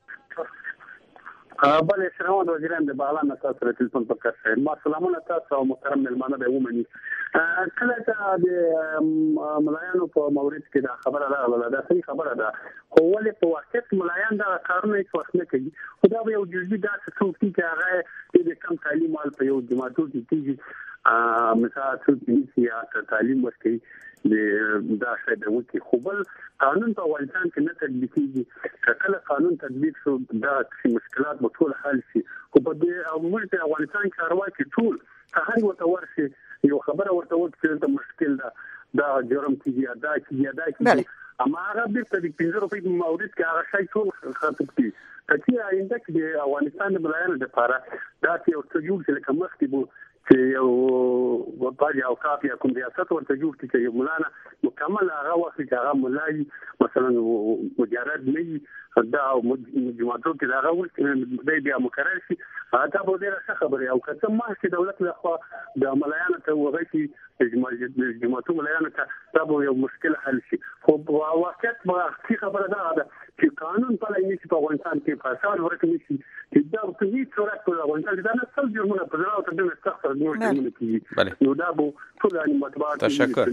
بله شنوان وزیران د بالا تاسو سره تلیفون په کار شوی ما سلامونه تاسو او محترم ملمانه به ومني کله چې د ملایانو په مورید کې دا خبره راغله دا صحیح خبره ده خو ولې په وخت ملایان دا کارونه هیڅ وخت نه کوي خو دا یو جزئی دا څه چې هغه د کم تعلیم مال په یو جماعتو کې کیږي مثلا څه چې تعلیم ورکوي دا شاید وکی خو بل قانون په افغانستان کې نه تطبیقیږي کله قانون تطبیق شو دا مشکلات به ټول حل شي خو په دې افغانستان کې کاروای کې ټول هر وته ورشي یو خبره ورته وکړي ته مشکل ده دا جرم کیږي دا کیږي اما هغه د 15 روپۍ مورید کې هغه شای ټول خاطب کی کچې آینده کې د افغانستان بلایانو لپاره دا یو تجربه چې کوم وخت بو چې یو وپاړي او کافي کوم ریاست ورته جوړ کړي چې مولانا مکمل هغه وخت چې هغه مولای مثلا مجرد نه دا جماعتو کې هغه ول د بیا مقرر شي دا به ډیره خبره او کله ما چې دولت له خوا د ملایانو ته وغوي چې جماعتو ملایانو ته دا به یو مشکل حل شي خو وخت به خبره ده چې قانون په لای نشي په افغانستان کې فساد ورکړي شي چې دا په هیڅ صورت په افغانستان کې دا نه څه جرمونه په ځای او ته د استخبار نور جرمونه کوي نو دا به ټول مطبوعات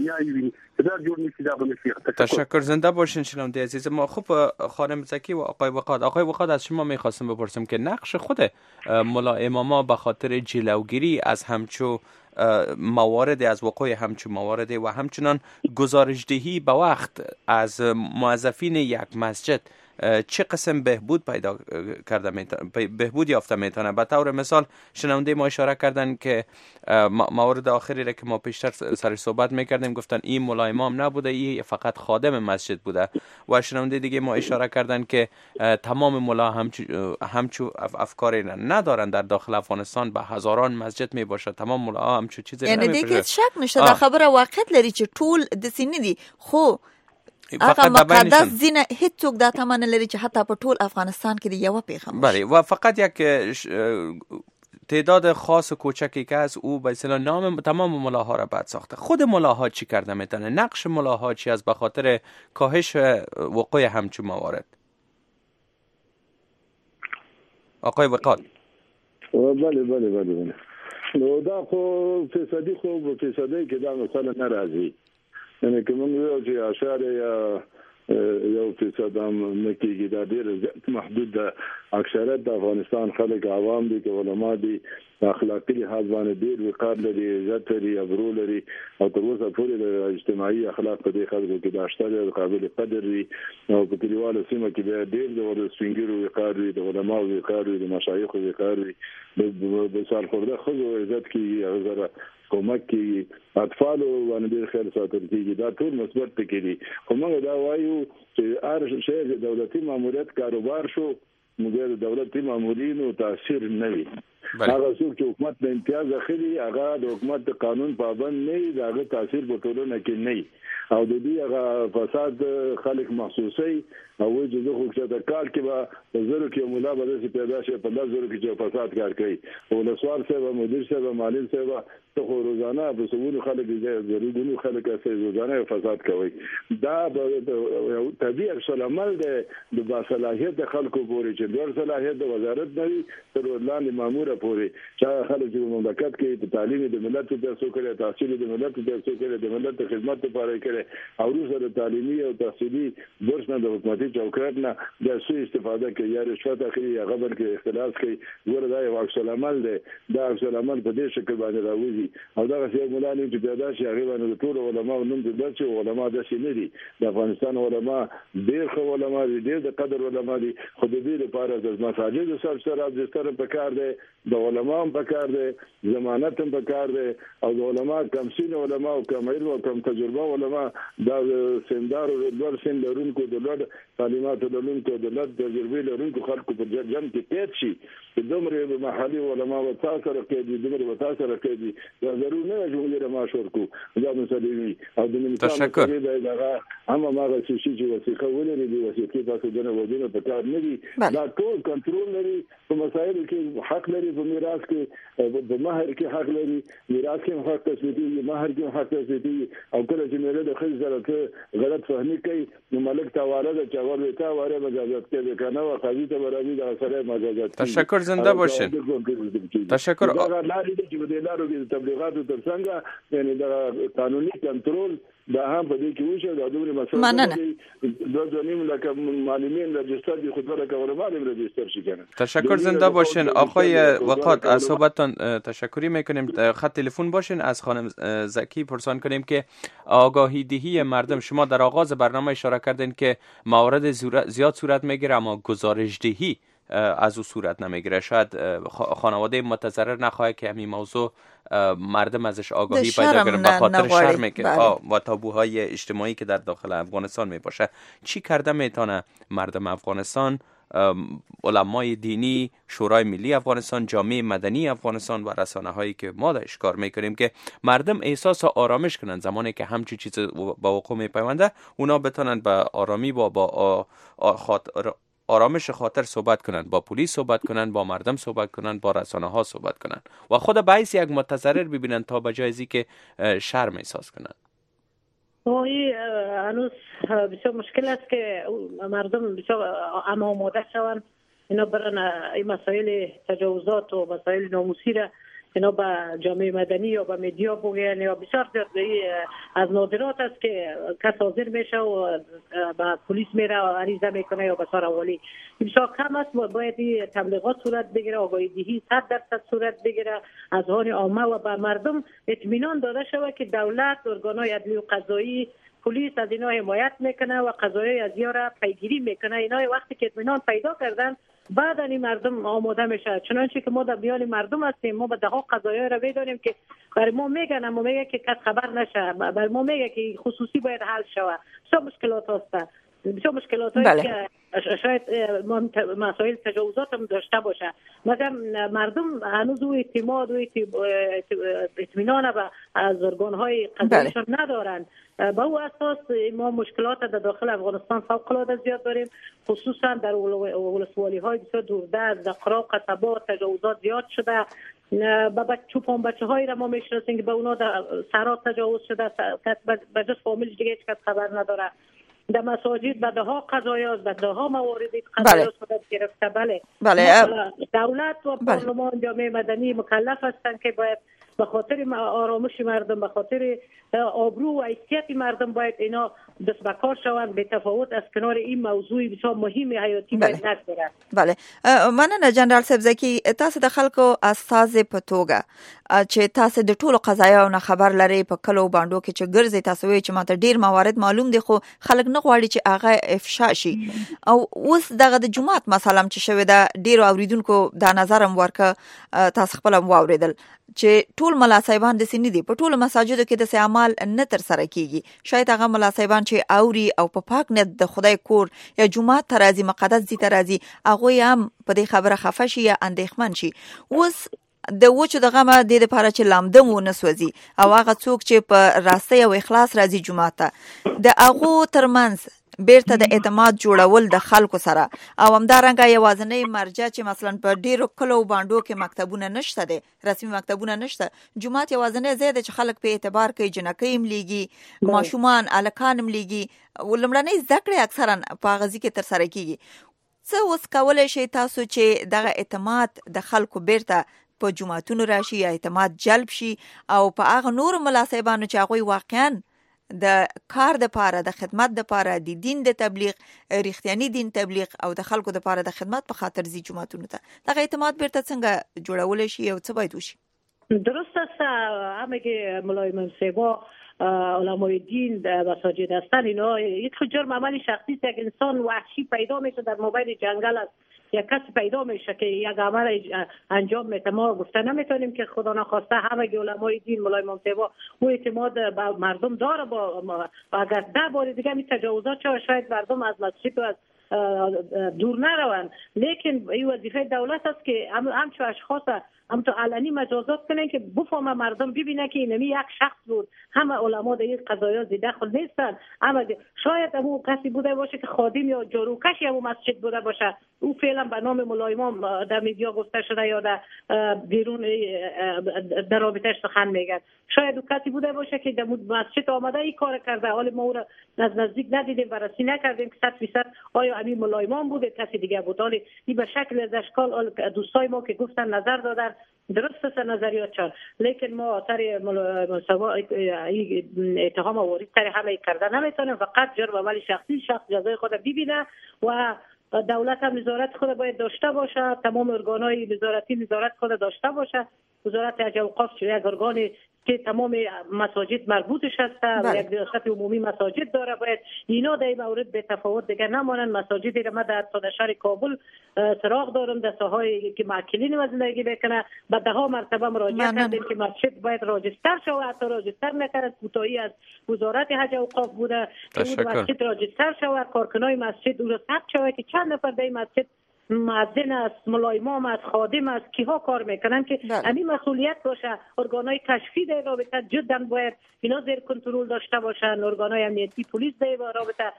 تشکر. زنده باشین شنونده عزیز ما. خوب خانم زکی و آقای وقاد از شما میخواستم بپرسم که نقش خود ملا اماما به خاطر جلوگیری از همچو موارد از وقوع همچون موارد و همچنان گزارشدهی به وقت از موظفین یک مسجد چه قسم بهبود پیدا کرده بهبود یافته میتونه؟ به طور مثال شنونده ما اشاره کردن که موارد آخری را که ما پیشتر سر صحبت میکردیم گفتن این ملا امام نبوده این فقط خادم مسجد بوده و شنونده دیگه ما اشاره کردن که تمام ملا همچو افکاری ندارن در داخل افغانستان به هزاران مسجد میباشه تمام ملا همچو چیزی یعنی دیگه شک نشته دا خبره واقعیت لري چې ټول د سینې دي خو هغه مقدس زینه هیڅوک دا تمنه لري چې حتی په ټول افغانستان کې یو پیغام بله و فقط یک تعداد خاص و کوچکی که از او به اصطلاح نام تمام ملاها را بد ساخته. خود ملاها چی کرده میتونه؟ نقش ملاها چی است به خاطر کاهش وقوع همچون موارد؟ آقای وقاد. بله نو دا خو فیصدی خو فیصدی که دا مثلا ناراضي یعنی که موږ چې اشاره یا یو فیصد هم نکېږي دا ډېر محدود ده. اکثریت د افغانستان خلک عوام دي که علما دي اخلاقي لحاظ باندې ډیر وقار لري، عزت لري، ابرو لري او تر اوسه پورې د اجتماعي اخلاق په دې خلکو کې د اشتراک قابل قدر وي او په کلیوالو سیمه کې ډیر د سپینګرو وقار وي، د علماو وقار وي، د مشایخو وقار وي، د سالخورده خزو عزت کې هغه کومک کې اطفال باندې ډیر خیر ساتل کېږي. دا ټول مثبت ټکي دي. خو موږ دا وایو چې هر شی د دولتي ماموریت کاروبار شو، موږ د دولتي مامورینو تاثیر نه وي. هغه څوک چې حکومت د امتیاز اخلي هغه د حکومت د قانون پابند نه وي، دا هغه تاثیر په ټولنه کې نه وي او د دې هغه فساد خلک محسوسي او چې زه خو چې کال کې به زرو کې مولا به دې پیدا شي په 10 زرو کې چې فساد کار کوي او له سوال سره مدیر سره مالي سره ته روزانه په سمونو خلک دې ضروري خلک اسې روزانه فساد کوي. دا یو طبيعي اصل عمل د باصلاحیت خلکو پورې چې ډېر صلاحیت د وزارت نه وي تر لاندې مامور پورې چې خلک د مملکت کې د تعلیم د ملت د تاسو کړي تحصیل د ملت د تاسو کړي د ملت خدمت لپاره کړي او روزه د تعلیمي او تحصیلي برس نه د حکومتي چوکاټ نه د سوء استفاده کوي یا رشوت اخلي یا غبن کې اختلاس کوي. وردا یو اصل عمل دی. دا اصل عمل په دې شکل باندې راوځي او دا چې مولا نه چې پیدا شي هغه باندې ټول علما نوم د چې علما د شي نه دي. د افغانستان علما ډېر خو علما دي، ډېر د قدر علما دي، خو د دې لپاره د مساجد سره د ستر په کار دی، د علما په کار دی، ضمانت په کار دی او د علما کم سین علما او کم علم او کم تجربه علما دا سندار او لوړ سن لرونکو د لوړ تعلیمات لرونکو د لوړ تجربه لرونکو خلکو په جمع کې تېر شي. د دومره محلي علما او تاسو سره کې دي، دومره تاسو سره کې دي، دا ضروري نه جوړه ماشور کو دا مسلې او د منځ دا هم ما غوښتي چې وثیقه ولري د وثیقې تاسو دنه ودونه په کار نه دي. دا ټول کنټرول لري په مسایلو کې حق لري، په میراث کې د مہر کې حق لري، میراث کې حق تثبیتي، مہر کې حق تثبیتي او کله چې مېله د خځې سره غلط فهمي کوي نو ملک تاواله د چاور وتا واره مجازات کوي کنه او قاضي ته برابري د سره مجازات. تشکر، زنده باشین. تشکر. دا لاري چې د لارو کې تبلیغات تر څنګه یعنی د قانوني کنټرول دا هم په دې کې وشه د دومره مسله د ځانیم لکه معلمین رجستر دي خود لکه معلم رجستر شي کنه. تشکر، زنده باشین. آقای وقات از صحبتتان تشکری میکنیم. خط تلفن باشین از خانم زکی پرسان کنیم که آگاهی دهی مردم، شما در آغاز برنامه اشاره کردین که موارد زیاد صورت میگیره اما گزارش دهی از او صورت نمیگیره. شاید خانواده متضرر نخواهد که همین موضوع مردم ازش آگاهی پیدا کنن به خاطر شرمی که و تابوهای اجتماعی که در داخل افغانستان می باشه. چی کرده میتونه مردم افغانستان، علمای دینی، شورای ملی افغانستان، جامعه مدنی افغانستان و رسانه هایی که ما داش کار میکنیم که مردم احساس آرامش کنن زمانی که همچی چیز با وقوع میپیونده اونا بتونن به آرامی با آرامش خاطر صحبت کنن، با پلیس صحبت کنن، با مردم صحبت کنن، با رسانه ها صحبت کنن و خود به حیث یک متضرر ببینن تا به جای که شرم احساس کنن. هنوز بسیار مشکل است که مردم بسیار آماده شوند اینا برن این مسائل تجاوزات و مسائل ناموسی را اینا به جامعه مدنی یا به مدیا بگوین یا بسیار از نادرات است که کس حاضر میشه و به پلیس میره و عریضه میکنه یا به سروالی. بسیار کم است. باید تبلیغات صورت بگیره، آگاهی دهی 100% صورت بگیره، از آن عامه و به مردم اطمینان داده شود که دولت، ارگانهای عدلی و قضایی، پلیس از اینا حمایت میکنه و قضایی از اینا را پیگیری میکنه. اینا وقتی که اطمینان پیدا کردن بعد این مردم آماده میشه. چنانچه که ما در میان مردم هستیم، ما به دهها قضایا را میدونیم که برای ما میگن اما میگه که کس خبر نشه، برای ما میگه که خصوصی باید حل شود. بسیار مشکلات هست، بسیار مشکلات هست که شاید مسائل تجاوزات هم داشته باشه، مگر مردم هنوز او اعتماد و اطمینان از ارگانهای قضاییشان ندارن. با او اساس ما مشکلات در داخل افغانستان فوق العاده زیاد داریم، خصوصا در ولسوالی های بسیار دوردست، در قرا و قصبات تجاوزات زیاد شده. چوپان بچه هایی را ما میشناسیم که به اونا در سرات تجاوز شده، به جز فامیل دیگه هیچ کس خبر نداره. در مساجد به دهها قضایا، به دهها موارد قضایا صورت گرفته. بله. دولت و پارلمان، جامعه مدنی مکلف هستند که باید به خاطر آرامش مردم، به خاطر آبرو و حیثیت مردم باید اینا دست به کار شوند. به تفاوت از کنار این موضوع بسیار مهم حیاتی باید نگذرد. بله مننه جنرال سبزکی. تاسو د خلکو استازي په توګه چې تاسو د ټولو قضایاو نه خبر لري په کلو باندې کې چې ګرځي، تاسو وایي چې ماته ډیر موارد معلوم دي خو خلک نه غواړي چې هغه افشا شي. او اوس دغه د جمعات مثلا چې شوی دا ډیر اوریدونکو دا نظرم ورکه، تاسو خپل واوریدل چې ټول ملا صاحبان د سینې دي په ټولو مساجدو کې د اعمال نه تر سره کیږي. شاید هغه ملا صاحبان چې اوري او په پاک نیت د خدای کور یا جمعه ترازی مقدس دي ترازی هغه هم په دې خبره خفه شي یا اندېښمن شي. اوس د وچو دغه ما د لپاره چې لامدم و نسوځي او هغه څوک چې په راستي او اخلاص راځي جمعه ته د هغه ترمنځ بیرته د اعتماد جوړول د خلکو سره او همدارنګه یوازنۍ مرجع چې مثلا په ډیرو کلو باندې کې مکتبونه نشته دي، رسمي مکتبونه نشته، جمعات یوازنۍ ځای دی چې خلک په اعتبار کوي، جنکۍ مليږي، ماشومان الکان مليږي، ولمړنۍ زده کړې اکثرا په غزي کې تر سره کیږي. څه اوس کولای شي تاسو چې دغه اعتماد د خلکو بیرته په جمعتونو راشي یا اعتماد جلب شي او په هغه نور ملاسبانو چې هغه واقعا د کار د پاره د خدمت د پاره د دین د تبلیغ ریښتینی دین تبلیغ او د خلکو د پاره د خدمت په خاطر زی جمعتونو ته دغه اعتماد بیرته څنګه جوړول شي او څه باید وشي؟ درست است. همه که ملای منصبا علمای دین در مساجد هستن اینا یک جرم عملی شخصی است. یک انسان وحشی پیدا میشه در مابین جنگل است، یک کسی پیدا میشه که یک عمل انجام میده. ما گفته نمیتونیم که خدا نخواسته همه علمای دین ملای منصبا او اعتماد به مردم داره. با اگر 10 بار دیگه می تجاوزات شد شاید مردم از مسجد و از دور نروند، لیکن این وظیفه دولت است که همچون اشخاص هم تو علنی مجازات کنن که بفهمه مردم ببینه که اینمی یک شخص بود. همه علما در این قضایا دخل نیستن. اما شاید امو کسی بوده باشه که خادم یا جاروکش یا مسجد بوده باشه، او فعلا به نام ملایمان در میدیا گفته شده یا در بیرون در رابطهش سخن میگن. شاید او کسی بوده باشه که در مسجد آمده این کار کرده، حال ما او را از نزدیک ندیدیم، بررسی نکردیم که 100% آیا امین ملایمان بوده کسی دیگه بود. حالی این به شکل از اشکال دوستای ما که گفتن نظر دادن درست است نظریات چان، لیکن ما سر اتهام وارد سر همه کرده نمیتونیم. فقط جرم عمل شخصی شخص جزای خود ببینه و دولت هم نظارت خود باید داشته باشه، تمام ارگانهای نظارتی نظارت خود داشته باشه. وزارت حج و اوقاف یک ارگانی که تمام مساجد مربوطش هست و یک ریاست عمومی مساجد داره، باید اینا در این مورد به تفاوت دیگه نمانند. مساجدی را ما در شهر کابل سراغ دارم در ساحه‌ای که معکلین و زندگی بکنه، به 10 مرتبه مراجعه کردیم که مسجد باید راجستر شود، حتی راجستر نکرد. کوتاهی از وزارت حج و اوقاف بوده که مسجد راجستر شود، کارکنای مسجد او را ثبت شود که چند نفر در مسجد مؤذن است، ملای امام است، خادم است، کیها کار میکنن که همین مسئولیت باشه. ارگانهای کشفی در رابطه جدا باید اینا زیر کنترل داشته باشن، ارگانهای امنیتی پلیس در رابطه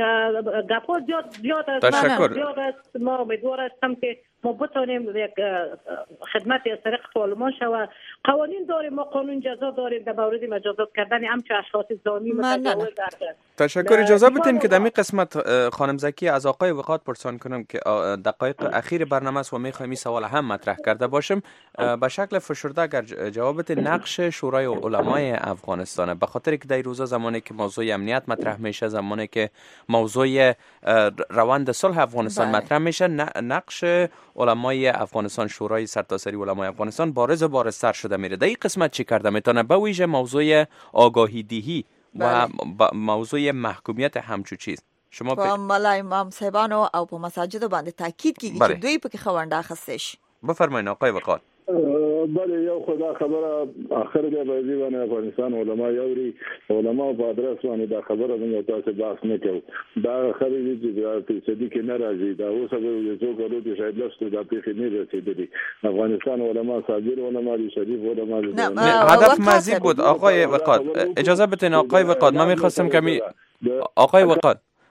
گپا زیاد است. ما امیدوار هستم که ما بتانیم یک خدمت از طریق پارلمان شود. قوانین داریم، ما قانون جزا داریم در مورد مجازات کردن همچون اشخاص زانی متجاوز. تشکر. اجازه بدین که در این قسمت خانم زکی از آقای وقات پرسان کنم که دقایق اخیر برنامه است و میخوایم این سوال هم مطرح کرده باشم. به شکل فشرده اگر جوابت نقش شورای علمای افغانستانه، به خاطر که در روزا زمانی که موضوع امنیت مطرح میشه، زمانی که موضوع روند صلح افغانستان مطرح میشه، نقش علمای افغانستان، شورای سرتاسری علمای افغانستان بارزتر شده میره. در این قسمت چی کرده میتونه؟ به ویژه موضوع آگاهی دهی و موضوع محکومیت همچو چیز شما په ملای امام صاحبانو او په مساجدو باندې تاکید کیږي چې دوی پکې خوانده اخستې شي. بفرمایئ آقای وقات. بله یو خدا خبره اخر دی باندې باندې افغانستان علما یوري علما په ادرس باندې دا خبره موږ تاسو بحث نه کوو. دا خبرې چې د فیصدي کې ناراضي دا اوس به یو څو د شاید لسته د پیښې نه رسیدلي. افغانستان علما صابر علما دي، شریف علما دي. هدف مزید بود آقای وقات. اجازه بدین آقای وقات، من می‌خواستم کمی آقای وقات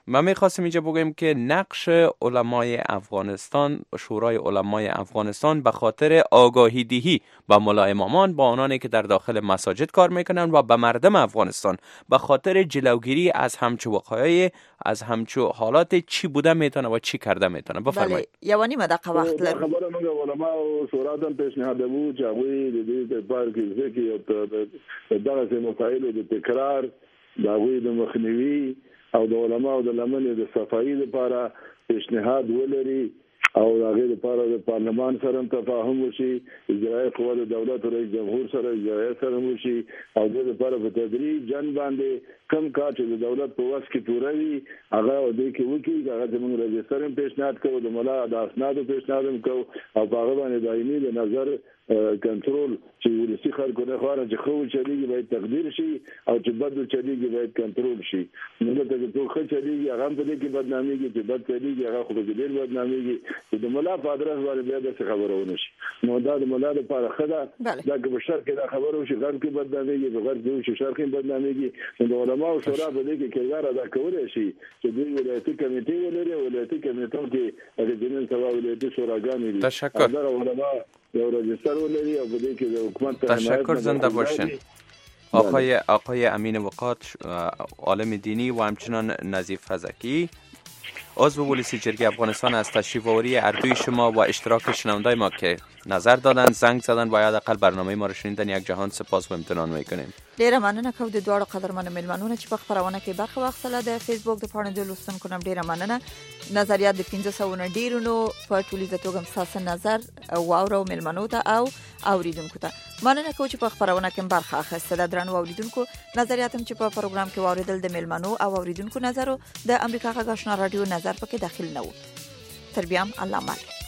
ما میخواستیم اینجا بگویم که نقش علمای افغانستان، شورای علمای افغانستان به خاطر آگاهی دهی با ملا امامان، با آنانی که در داخل مساجد کار میکنن و به مردم افغانستان به خاطر جلوگیری از همچو وقایع، از همچو حالات چی بوده میتونه و چی کرده میتونه. بفرمایید. بله، یوانی مدقه وقت لرو. خبره موږ علما او شورا ته پیشنهاد وو چې هغوی د دې لپاره کې ځکه دغه مسایلو د تکرار د هغوی د مخنیوي او د علماو د لمنې د صفایي لپاره پیشنهاد ولري او هغه لپاره د پارلمان سره تفاهم وشي، اجرایي قوه د دولت او رئیس جمهور سره اجرایي سره وشي او د لپاره په تدریج جن باندې کم کار چې د دولت په واسه کې پوره وي هغه د کې وکی هغه زموږ رجستر هم پیشنهاد کوو، د ملا د اسنادو پیشنهاد هم کوو او په هغه باندې دایمي د نظر کنټرول چې ولسی خلکو نه خواره چې خو چلیږي باید تقدیر شي او چې بد چلیږي باید کنټرول شي. نو ته چې خو چلیږي هغه په دې کې بدناميږي، چې بد چلیږي هغه خو به ډیر بدناميږي. د ملا په ادرس باندې بیا د خبرونه شي. نو دا د ملا لپاره خدا دا که په شرق کې دا خبرو شي غرب کې بدناميږي، په غرب کې شرق کې بدناميږي. نو د علماء شورا په دې کې کردار ادا کولای شي چې دوی ولایتي کمیټې ولري، ولایتي کمیټو کې د جنن سبا ولایتي شوراګانې دي. تشکر. دا علماء یو رجستر ولري او بده کې د حکومت تشکر. زنده باشین. آقای امین وقات، عالم دینی و همچنان نظیف رزکی، عضو پلیس جرگه افغانستان، از تشریف آوری اردوی شما و اشتراک شنوندای ما که نظر دادن، زنگ زدن و یا حداقل برنامه ما رو شنیدن، یک جهان سپاس و امتنان میکنیم. ډیره مننه کوم د دوړو قدرمنو ملمنونو چې په خبرونه کې برخه واخیستله. د فیسبوک د پاڼې د لوستونکو نم ډیره مننه. نظریات د 1500 نه ډیرو نو په ټولیزه توګه تاسو نظر واورو ملمنو ته او اوریدونکو ته مننه کوم چې په خبرونه کې برخه اخیستله. درنو اوریدونکو، نظریات هم چې په پروګرام کې واوریدل د ملمنو او اوریدونکو نظر د امریکا غږ آشنا رادیو نظر پکې داخل نه و. تر بیا الله مال.